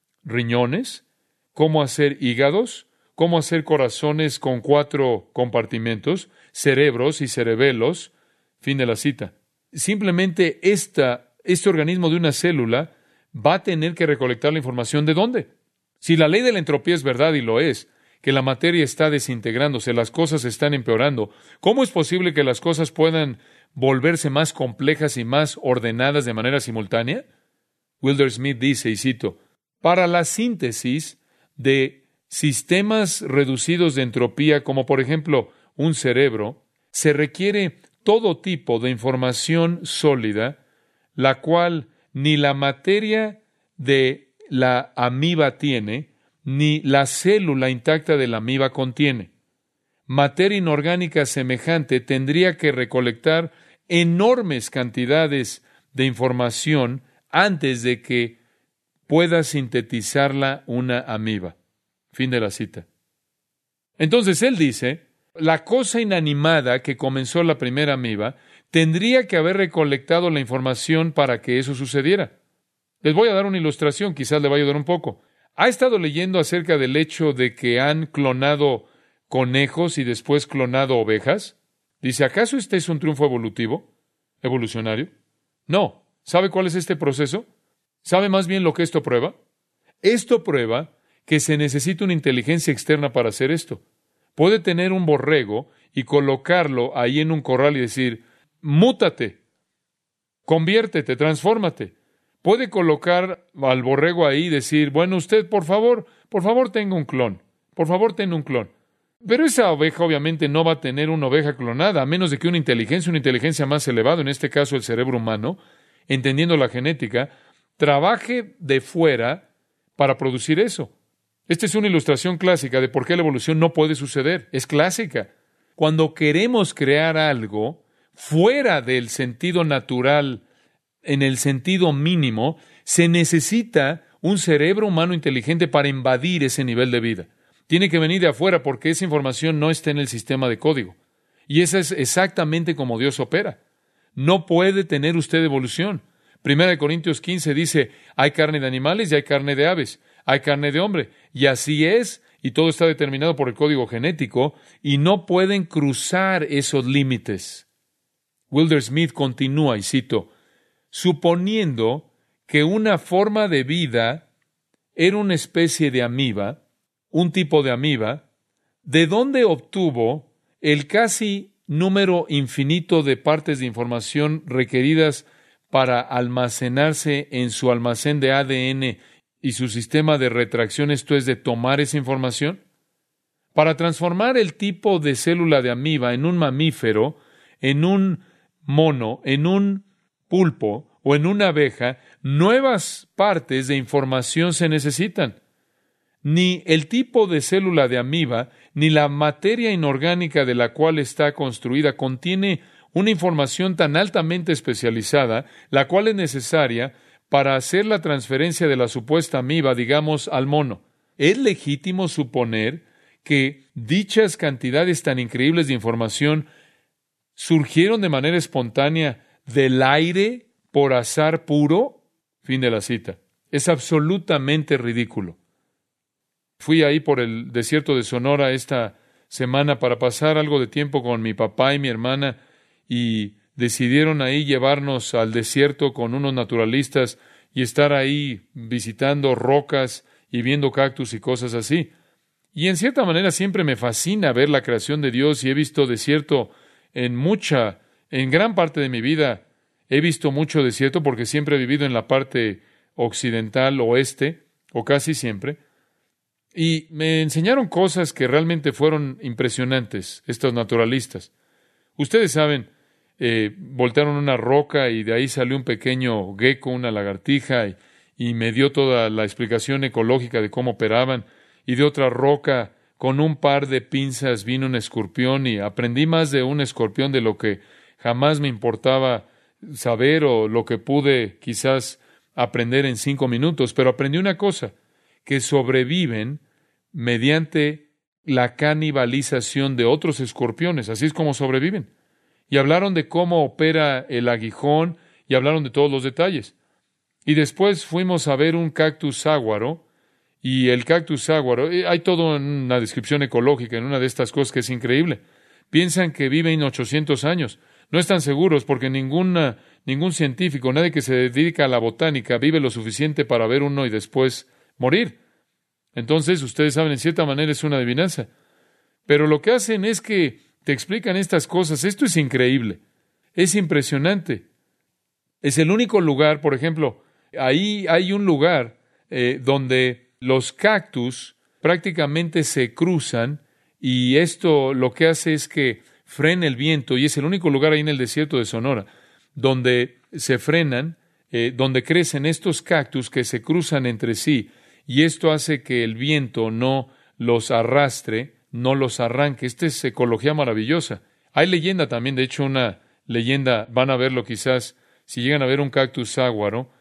riñones, cómo hacer hígados, cómo hacer corazones con 4 compartimentos, cerebros y cerebelos. Fin de la cita. Simplemente este organismo de una célula va a tener que recolectar la información ¿de dónde? Si la ley de la entropía es verdad, y lo es, que la materia está desintegrándose, las cosas están empeorando, ¿cómo es posible que las cosas puedan volverse más complejas y más ordenadas de manera simultánea? Wilder Smith dice, y cito, para la síntesis de sistemas reducidos de entropía, como por ejemplo un cerebro, se requiere todo tipo de información sólida, la cual ni la materia de la amiba tiene, ni la célula intacta de la amiba contiene. Materia inorgánica semejante tendría que recolectar enormes cantidades de información antes de que pueda sintetizarla una amiba. Fin de la cita. Entonces él dice, la cosa inanimada que comenzó la primera amiba tendría que haber recolectado la información para que eso sucediera. Les voy a dar una ilustración, quizás le va a ayudar un poco. ¿Ha estado leyendo acerca del hecho de que han clonado conejos y después clonado ovejas? Dice, ¿acaso este es un triunfo evolucionario? No. ¿Sabe cuál es este proceso? ¿Sabe más bien lo que esto prueba? Esto prueba que se necesita una inteligencia externa para hacer esto. Puede tener un borrego y colocarlo ahí en un corral y decir, mútate, conviértete, transfórmate. Puede colocar al borrego ahí y decir, bueno, usted, por favor, tenga un clon. Por favor, tenga un clon. Pero esa oveja obviamente no va a tener una oveja clonada, a menos de que una inteligencia más elevada, en este caso el cerebro humano, entendiendo la genética, trabaje de fuera para producir eso. Esta es una ilustración clásica de por qué la evolución no puede suceder. Es clásica. Cuando queremos crear algo fuera del sentido natural, en el sentido mínimo, se necesita un cerebro humano inteligente para invadir ese nivel de vida. Tiene que venir de afuera porque esa información no está en el sistema de código. Y esa es exactamente como Dios opera. No puede tener usted evolución. 1 Corintios 15 dice, hay carne de animales y hay carne de aves, hay carne de hombre. Y así es, y todo está determinado por el código genético, y no pueden cruzar esos límites. Wilder Smith continúa, y cito, suponiendo que una forma de vida era una especie de amiba, un tipo de amiba, ¿de dónde obtuvo el casi número infinito de partes de información requeridas para almacenarse en su almacén de ADN y su sistema de retracción, esto es, de tomar esa información? Para transformar el tipo de célula de amiba en un mamífero, en un mono, en un pulpo o en una abeja, nuevas partes de información se necesitan. Ni el tipo de célula de amiba, ni la materia inorgánica de la cual está construida contiene una información tan altamente especializada, la cual es necesaria para hacer la transferencia de la supuesta amiba, digamos, al mono. Es legítimo suponer que dichas cantidades tan increíbles de información surgieron de manera espontánea del aire por azar puro. Fin de la cita. Es absolutamente ridículo. Fui ahí por el desierto de Sonora esta semana para pasar algo de tiempo con mi papá y mi hermana y decidieron ahí llevarnos al desierto con unos naturalistas y estar ahí visitando rocas y viendo cactus y cosas así. Y en cierta manera siempre me fascina ver la creación de Dios y he visto desierto en gran parte de mi vida. He visto mucho desierto porque siempre he vivido en la parte occidental, oeste, o casi siempre. Y me enseñaron cosas que realmente fueron impresionantes, estos naturalistas. Ustedes saben, voltearon una roca y de ahí salió un pequeño gecko, una lagartija, y me dio toda la explicación ecológica de cómo operaban. Y de otra roca, con un par de pinzas, vino un escorpión y aprendí más de un escorpión de lo que jamás me importaba saber o lo que pude quizás aprender en 5 minutos. Pero aprendí una cosa, que sobreviven mediante la canibalización de otros escorpiones. Así es como sobreviven. Y hablaron de cómo opera el aguijón y hablaron de todos los detalles. Y después fuimos a ver un cactus ságuaro. Y el cactus ságuaro, hay toda una descripción ecológica en una de estas cosas que es increíble. Piensan que viven 800 años. No están seguros porque ningún científico, nadie que se dedica a la botánica, vive lo suficiente para ver uno y después morir. Entonces, ustedes saben, en cierta manera es una adivinanza. Pero lo que hacen es que te explican estas cosas. Esto es increíble. Es impresionante. Es el único lugar, por ejemplo, ahí hay un lugar donde los cactus prácticamente se cruzan y esto lo que hace es que frena el viento y es el único lugar ahí en el desierto de Sonora donde se frenan, donde crecen estos cactus que se cruzan entre sí y esto hace que el viento no los arrastre, no los arranque. Esta es ecología maravillosa. Hay leyenda también, de hecho una leyenda, van a verlo quizás, si llegan a ver un cactus saguaro,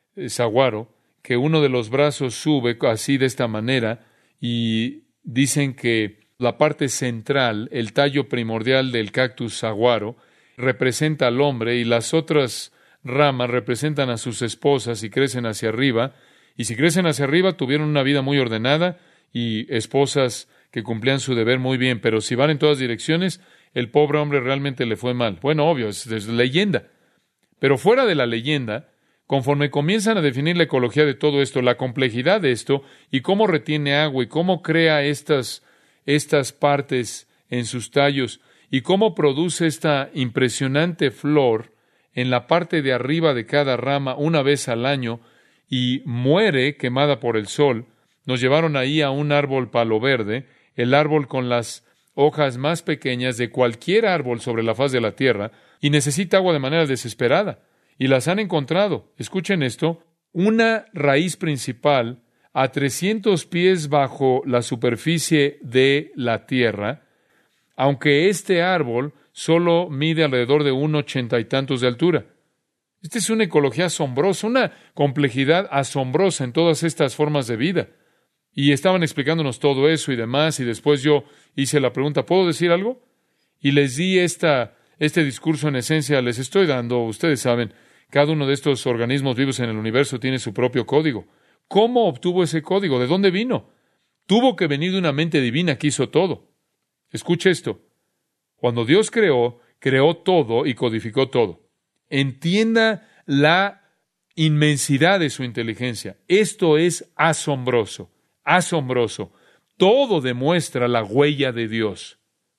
que uno de los brazos sube así de esta manera y dicen que la parte central, el tallo primordial del cactus saguaro, representa al hombre y las otras ramas representan a sus esposas y crecen hacia arriba. Y si crecen hacia arriba, tuvieron una vida muy ordenada y esposas que cumplían su deber muy bien. Pero si van en todas direcciones, el pobre hombre realmente le fue mal. Bueno, obvio, es leyenda. Pero fuera de la leyenda, conforme comienzan a definir la ecología de todo esto, la complejidad de esto y cómo retiene agua y cómo crea estas partes en sus tallos y cómo produce esta impresionante flor en la parte de arriba de cada rama una vez al año y muere quemada por el sol, nos llevaron ahí a un árbol palo verde, el árbol con las hojas más pequeñas de cualquier árbol sobre la faz de la tierra, y necesita agua de manera desesperada. Y las han encontrado, escuchen esto, una raíz principal a 300 pies bajo la superficie de la tierra, aunque este árbol solo mide alrededor de 1,80 y tantos de altura. Esta es una ecología asombrosa, una complejidad asombrosa en todas estas formas de vida. Y estaban explicándonos todo eso y demás, y después yo hice la pregunta, ¿puedo decir algo? Y les di este discurso en esencia, les estoy dando, ustedes saben, cada uno de estos organismos vivos en el universo tiene su propio código. ¿Cómo obtuvo ese código? ¿De dónde vino? Tuvo que venir de una mente divina que hizo todo. Escuche esto. Cuando Dios creó todo y codificó todo. Entienda la inmensidad de su inteligencia. Esto es asombroso, asombroso. Todo demuestra la huella de Dios.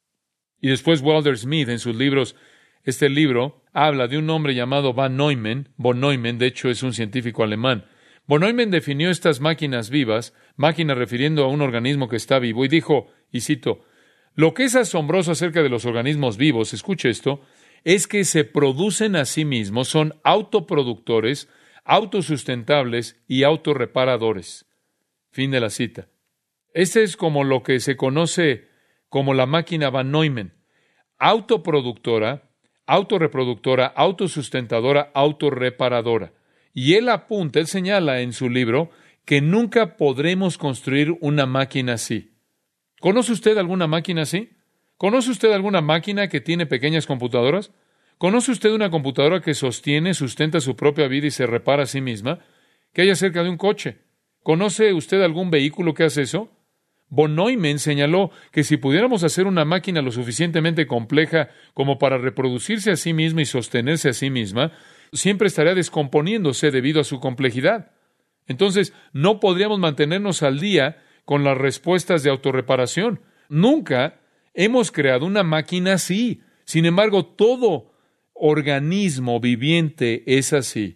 Y después Walter Smith, en sus libros, este libro habla de un hombre llamado von Neumann, de hecho es un científico alemán. Von Neumann definió estas máquinas vivas, máquina refiriendo a un organismo que está vivo, y dijo, y cito, lo que es asombroso acerca de los organismos vivos, escuche esto, es que se producen a sí mismos, son autoproductores, autosustentables y autorreparadores. Fin de la cita. Este es como lo que se conoce como la máquina Van Neumann. Autoproductora, autorreproductora, autosustentadora, autorreparadora. Y él señala en su libro que nunca podremos construir una máquina así. ¿Conoce usted alguna máquina así? ¿Conoce usted alguna máquina que tiene pequeñas computadoras? ¿Conoce usted una computadora que sustenta su propia vida y se repara a sí misma? ¿Qué hay acerca de un coche? ¿Conoce usted algún vehículo que hace eso? Von Neumann señaló que si pudiéramos hacer una máquina lo suficientemente compleja como para reproducirse a sí misma y sostenerse a sí misma, siempre estaría descomponiéndose debido a su complejidad. Entonces, no podríamos mantenernos al día con las respuestas de autorreparación. Nunca hemos creado una máquina así. Sin embargo, todo organismo viviente es así.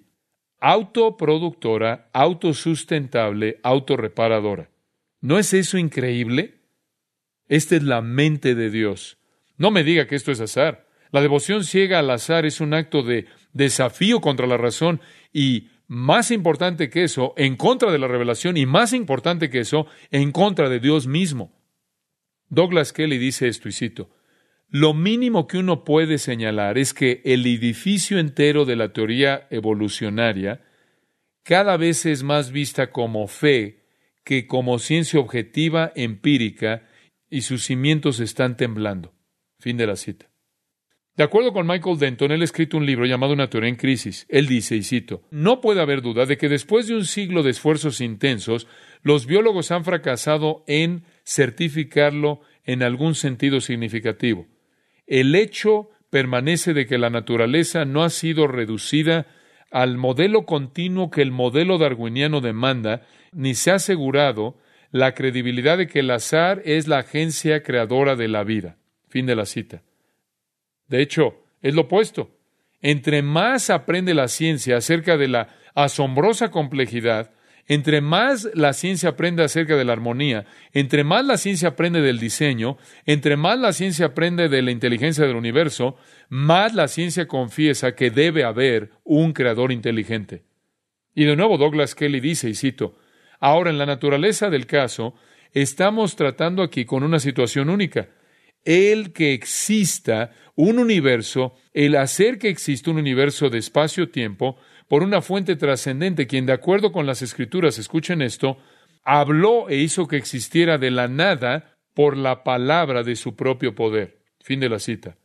Autoproductora, autosustentable, autorreparadora. ¿No es eso increíble? Esta es la mente de Dios. No me diga que esto es azar. La devoción ciega al azar es un acto de desafío contra la razón y, más importante que eso, en contra de la revelación y más importante que eso, en contra de Dios mismo. Douglas Kelly dice esto, y cito: lo mínimo que uno puede señalar es que el edificio entero de la teoría evolucionaria cada vez es más vista como fe que como ciencia objetiva, empírica, y sus cimientos están temblando. Fin de la cita. De acuerdo con Michael Denton, él ha escrito un libro llamado Una teoría en crisis. Él dice, y cito: no puede haber duda de que después de un siglo de esfuerzos intensos, los biólogos han fracasado en certificarlo en algún sentido significativo. El hecho permanece de que la naturaleza no ha sido reducida al modelo continuo que el modelo darwiniano demanda, ni se ha asegurado la credibilidad de que el azar es la agencia creadora de la vida. Fin de la cita. De hecho, es lo opuesto. Entre más aprende la ciencia acerca de la asombrosa complejidad, entre más la ciencia aprende acerca de la armonía, entre más la ciencia aprende del diseño, entre más la ciencia aprende de la inteligencia del universo, más la ciencia confiesa que debe haber un creador inteligente. Y de nuevo Douglas Kelly dice, y cito: ahora, en la naturaleza del caso, estamos tratando aquí con una situación única. El que exista un universo, el hacer que exista un universo de espacio-tiempo por una fuente trascendente, quien de acuerdo con las Escrituras, escuchen esto, habló e hizo que existiera de la nada por la palabra de su propio poder. Fin de la cita.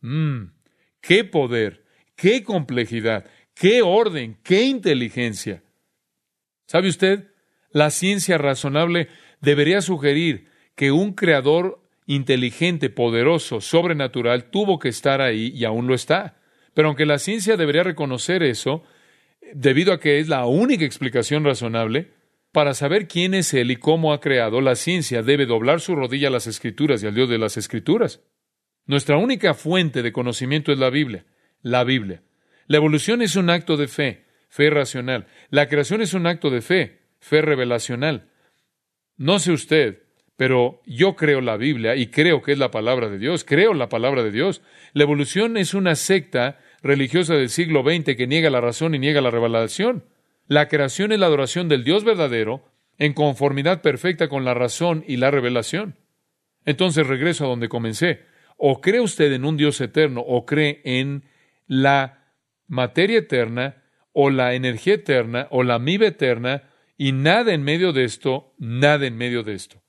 ¡Qué poder! ¡Qué complejidad! ¡Qué orden! ¡Qué inteligencia! ¿Sabe usted? La ciencia razonable debería sugerir que un creador inteligente, poderoso, sobrenatural, tuvo que estar ahí y aún lo está. Pero aunque la ciencia debería reconocer eso, debido a que es la única explicación razonable, para saber quién es Él y cómo ha creado, la ciencia debe doblar su rodilla a las Escrituras y al Dios de las Escrituras. Nuestra única fuente de conocimiento es la Biblia. La Biblia. La evolución es un acto de fe, fe racional. La creación es un acto de fe, fe revelacional. No sé usted, pero yo creo la Biblia y creo que es la palabra de Dios. Creo la palabra de Dios. La evolución es una secta religiosa del siglo XX que niega la razón y niega la revelación. La creación es la adoración del Dios verdadero en conformidad perfecta con la razón y la revelación. Entonces regreso a donde comencé. O cree usted en un Dios eterno o cree en la materia eterna o la energía eterna o la amiba eterna y nada en medio de esto, nada en medio de esto.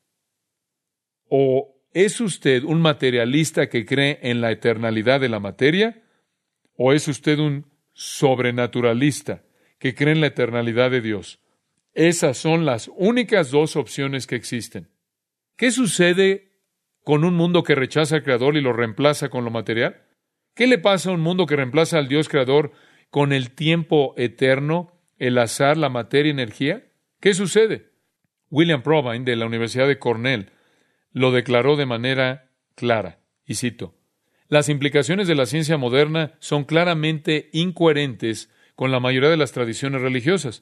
¿O es usted un materialista que cree en la eternalidad de la materia? ¿O es usted un sobrenaturalista que cree en la eternalidad de Dios? Esas son las únicas dos opciones que existen. ¿Qué sucede con un mundo que rechaza al Creador y lo reemplaza con lo material? ¿Qué le pasa a un mundo que reemplaza al Dios Creador con el tiempo eterno, el azar, la materia y energía? ¿Qué sucede? William Provine, de la Universidad de Cornell, lo declaró de manera clara, y cito: las implicaciones de la ciencia moderna son claramente incoherentes con la mayoría de las tradiciones religiosas.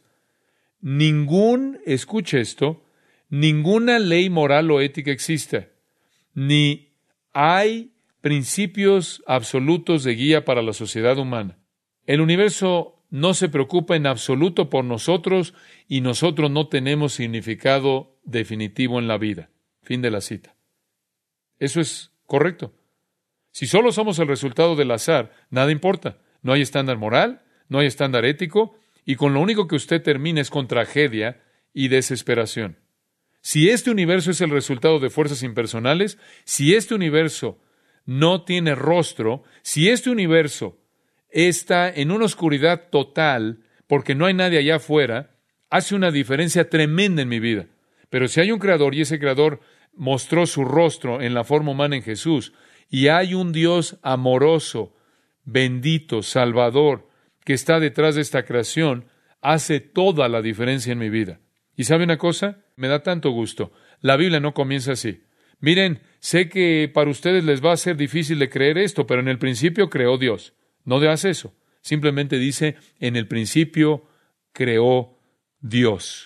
Escuche esto, ninguna ley moral o ética existe, ni hay principios absolutos de guía para la sociedad humana. El universo no se preocupa en absoluto por nosotros y nosotros no tenemos significado definitivo en la vida. Fin de la cita. Eso es correcto. Si solo somos el resultado del azar, nada importa. No hay estándar moral, no hay estándar ético, y con lo único que usted termina es con tragedia y desesperación. Si este universo es el resultado de fuerzas impersonales, si este universo no tiene rostro, si este universo está en una oscuridad total porque no hay nadie allá afuera, hace una diferencia tremenda en mi vida. Pero si hay un creador y ese creador mostró su rostro en la forma humana en Jesús, y hay un Dios amoroso, bendito, salvador, que está detrás de esta creación, hace toda la diferencia en mi vida. ¿Y sabe una cosa? Me da tanto gusto. La Biblia no comienza así. Miren, sé que para ustedes les va a ser difícil de creer esto, pero en el principio creó Dios. No hace eso. Simplemente dice, en el principio creó Dios.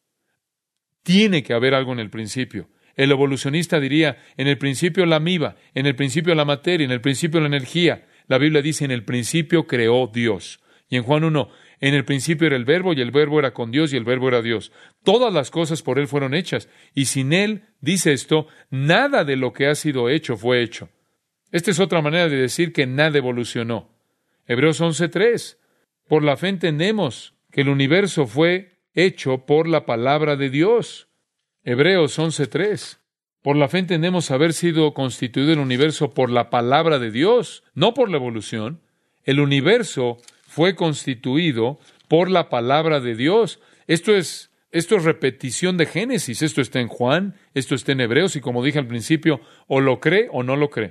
Tiene que haber algo en el principio. El evolucionista diría, en el principio la amiba, en el principio la materia, en el principio la energía. La Biblia dice, en el principio creó Dios. Y en Juan 1, en el principio era el Verbo, y el Verbo era con Dios, y el Verbo era Dios. Todas las cosas por Él fueron hechas, y sin Él, dice esto, nada de lo que ha sido hecho fue hecho. Esta es otra manera de decir que nada evolucionó. Hebreos 11:3. Por la fe entendemos que el universo fue hecho por la palabra de Dios. Hebreos 11:3. Por la fe entendemos haber sido constituido el universo por la palabra de Dios, no por la evolución. El universo fue constituido por la palabra de Dios. Esto es repetición de Génesis. Esto está en Juan, esto está en Hebreos, y como dije al principio, o lo cree o no lo cree.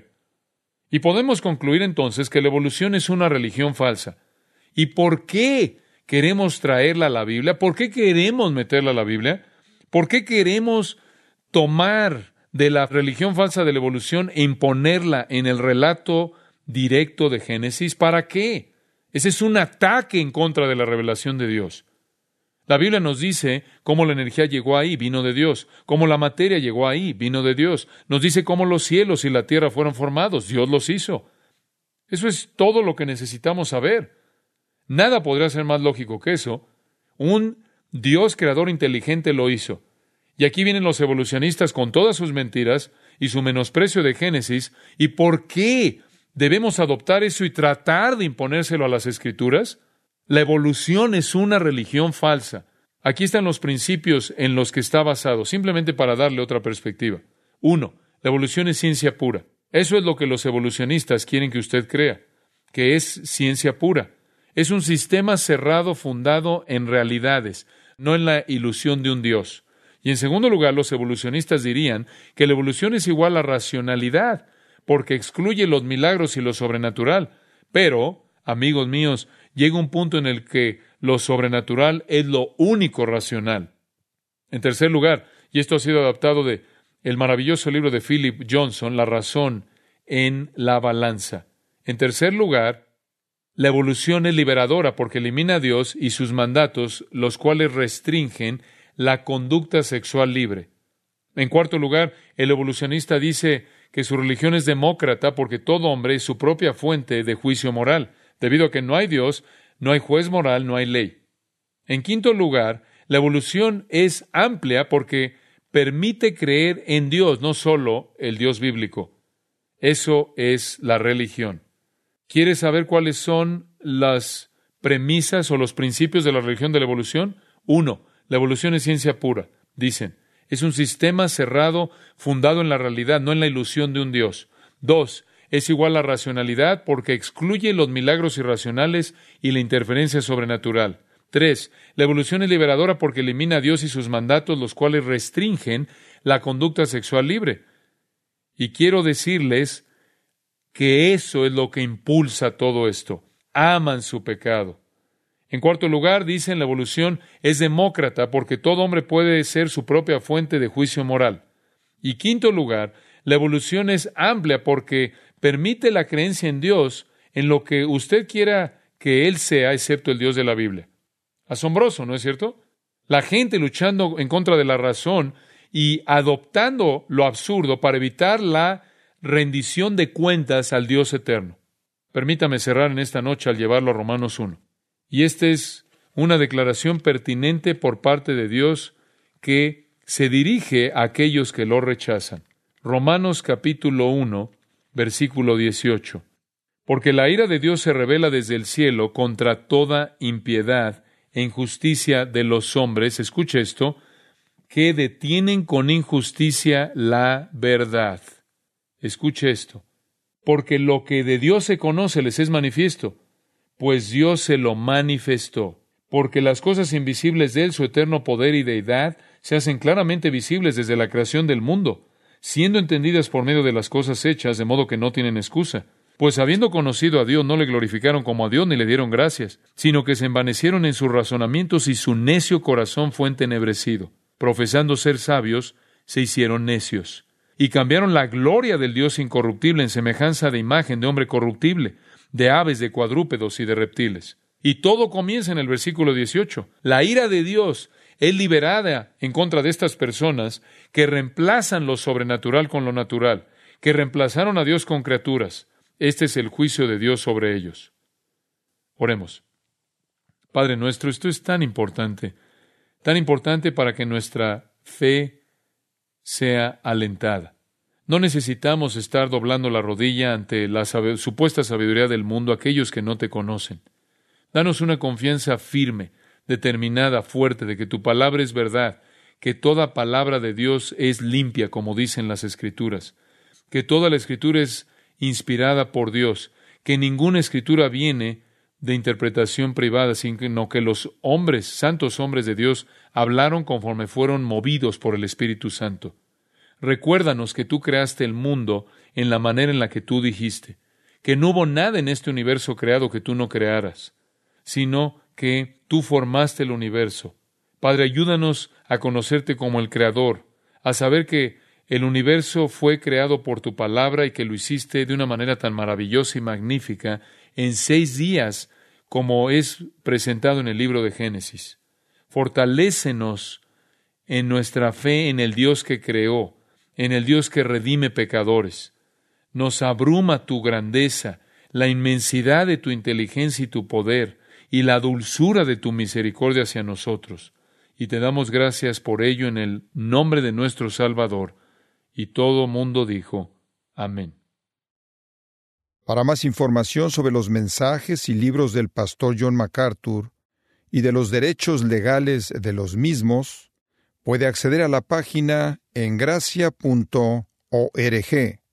Y podemos concluir entonces que la evolución es una religión falsa. ¿Y por qué queremos traerla a la Biblia? ¿Por qué queremos meterla a la Biblia? ¿Por qué queremos tomar de la religión falsa de la evolución e imponerla en el relato directo de Génesis? ¿Para qué? Ese es un ataque en contra de la revelación de Dios. La Biblia nos dice cómo la energía llegó ahí, vino de Dios. Cómo la materia llegó ahí, vino de Dios. Nos dice cómo los cielos y la tierra fueron formados. Dios los hizo. Eso es todo lo que necesitamos saber. Nada podría ser más lógico que eso. Un Dios creador inteligente lo hizo. Y aquí vienen los evolucionistas con todas sus mentiras y su menosprecio de Génesis. ¿Y por qué debemos adoptar eso y tratar de imponérselo a las Escrituras? La evolución es una religión falsa. Aquí están los principios en los que está basado, simplemente para darle otra perspectiva. 1. La evolución es ciencia pura. Eso es lo que los evolucionistas quieren que usted crea, que es ciencia pura. Es un sistema cerrado fundado en realidades, no en la ilusión de un Dios. Y en segundo lugar, los evolucionistas dirían que la evolución es igual a racionalidad, porque excluye los milagros y lo sobrenatural. Pero, amigos míos, llega un punto en el que lo sobrenatural es lo único racional. En tercer lugar, y esto ha sido adaptado de el maravilloso libro de Philip Johnson, La razón en la balanza. En tercer lugar, la evolución es liberadora porque elimina a Dios y sus mandatos, los cuales restringen la conducta sexual libre. En cuarto lugar, el evolucionista dice que su religión es demócrata porque todo hombre es su propia fuente de juicio moral. Debido a que no hay Dios, no hay juez moral, no hay ley. En quinto lugar, la evolución es amplia porque permite creer en Dios, no solo el Dios bíblico. Eso es la religión. ¿Quieres saber cuáles son las premisas o los principios de la religión de la evolución? 1. La evolución es ciencia pura. Dicen, es un sistema cerrado fundado en la realidad, no en la ilusión de un Dios. 2. Es igual a racionalidad porque excluye los milagros irracionales y la interferencia sobrenatural. 3. La evolución es liberadora porque elimina a Dios y sus mandatos, los cuales restringen la conducta sexual libre. Y quiero decirles que eso es lo que impulsa todo esto. Aman su pecado. En cuarto lugar, dicen, la evolución es demócrata porque todo hombre puede ser su propia fuente de juicio moral. Y quinto lugar, la evolución es amplia porque permite la creencia en Dios en lo que usted quiera que Él sea, excepto el Dios de la Biblia. Asombroso, ¿no es cierto? La gente luchando en contra de la razón y adoptando lo absurdo para evitar la rendición de cuentas al Dios eterno. Permítame cerrar en esta noche al llevarlo a Romanos 1. Y esta es una declaración pertinente por parte de Dios que se dirige a aquellos que lo rechazan. Romanos capítulo 1, versículo 18. Porque la ira de Dios se revela desde el cielo contra toda impiedad e injusticia de los hombres, escuche esto, que detienen con injusticia la verdad. Escuche esto. Porque lo que de Dios se conoce les es manifiesto, pues Dios se lo manifestó. Porque las cosas invisibles de Él, su eterno poder y deidad, se hacen claramente visibles desde la creación del mundo, siendo entendidas por medio de las cosas hechas, de modo que no tienen excusa. Pues habiendo conocido a Dios, no le glorificaron como a Dios ni le dieron gracias, sino que se envanecieron en sus razonamientos y su necio corazón fue entenebrecido. Profesando ser sabios, se hicieron necios. Y cambiaron la gloria del Dios incorruptible en semejanza de imagen de hombre corruptible, de aves, de cuadrúpedos y de reptiles. Y todo comienza en el versículo 18. La ira de Dios es liberada en contra de estas personas que reemplazan lo sobrenatural con lo natural, que reemplazaron a Dios con criaturas. Este es el juicio de Dios sobre ellos. Oremos. Padre nuestro, esto es tan importante para que nuestra fe sea alentada. No necesitamos estar doblando la rodilla ante la supuesta sabiduría del mundo, aquellos que no te conocen. Danos una confianza firme, determinada, fuerte, de que tu palabra es verdad, que toda palabra de Dios es limpia, como dicen las Escrituras, que toda la Escritura es inspirada por Dios, que ninguna Escritura viene de interpretación privada, sino que los hombres, santos hombres de Dios, hablaron conforme fueron movidos por el Espíritu Santo. Recuérdanos que tú creaste el mundo en la manera en la que tú dijiste, que no hubo nada en este universo creado que tú no crearas, sino que tú formaste el universo. Padre, ayúdanos a conocerte como el Creador, a saber que el universo fue creado por tu palabra y que lo hiciste de una manera tan maravillosa y magnífica en 6 días, como es presentado en el libro de Génesis. Fortalécenos en nuestra fe en el Dios que creó, en el Dios que redime pecadores. Nos abruma tu grandeza, la inmensidad de tu inteligencia y tu poder, y la dulzura de tu misericordia hacia nosotros. Y te damos gracias por ello en el nombre de nuestro Salvador. Y todo mundo dijo, amén. Para más información sobre los mensajes y libros del pastor John MacArthur y de los derechos legales de los mismos, puede acceder a la página engracia.org.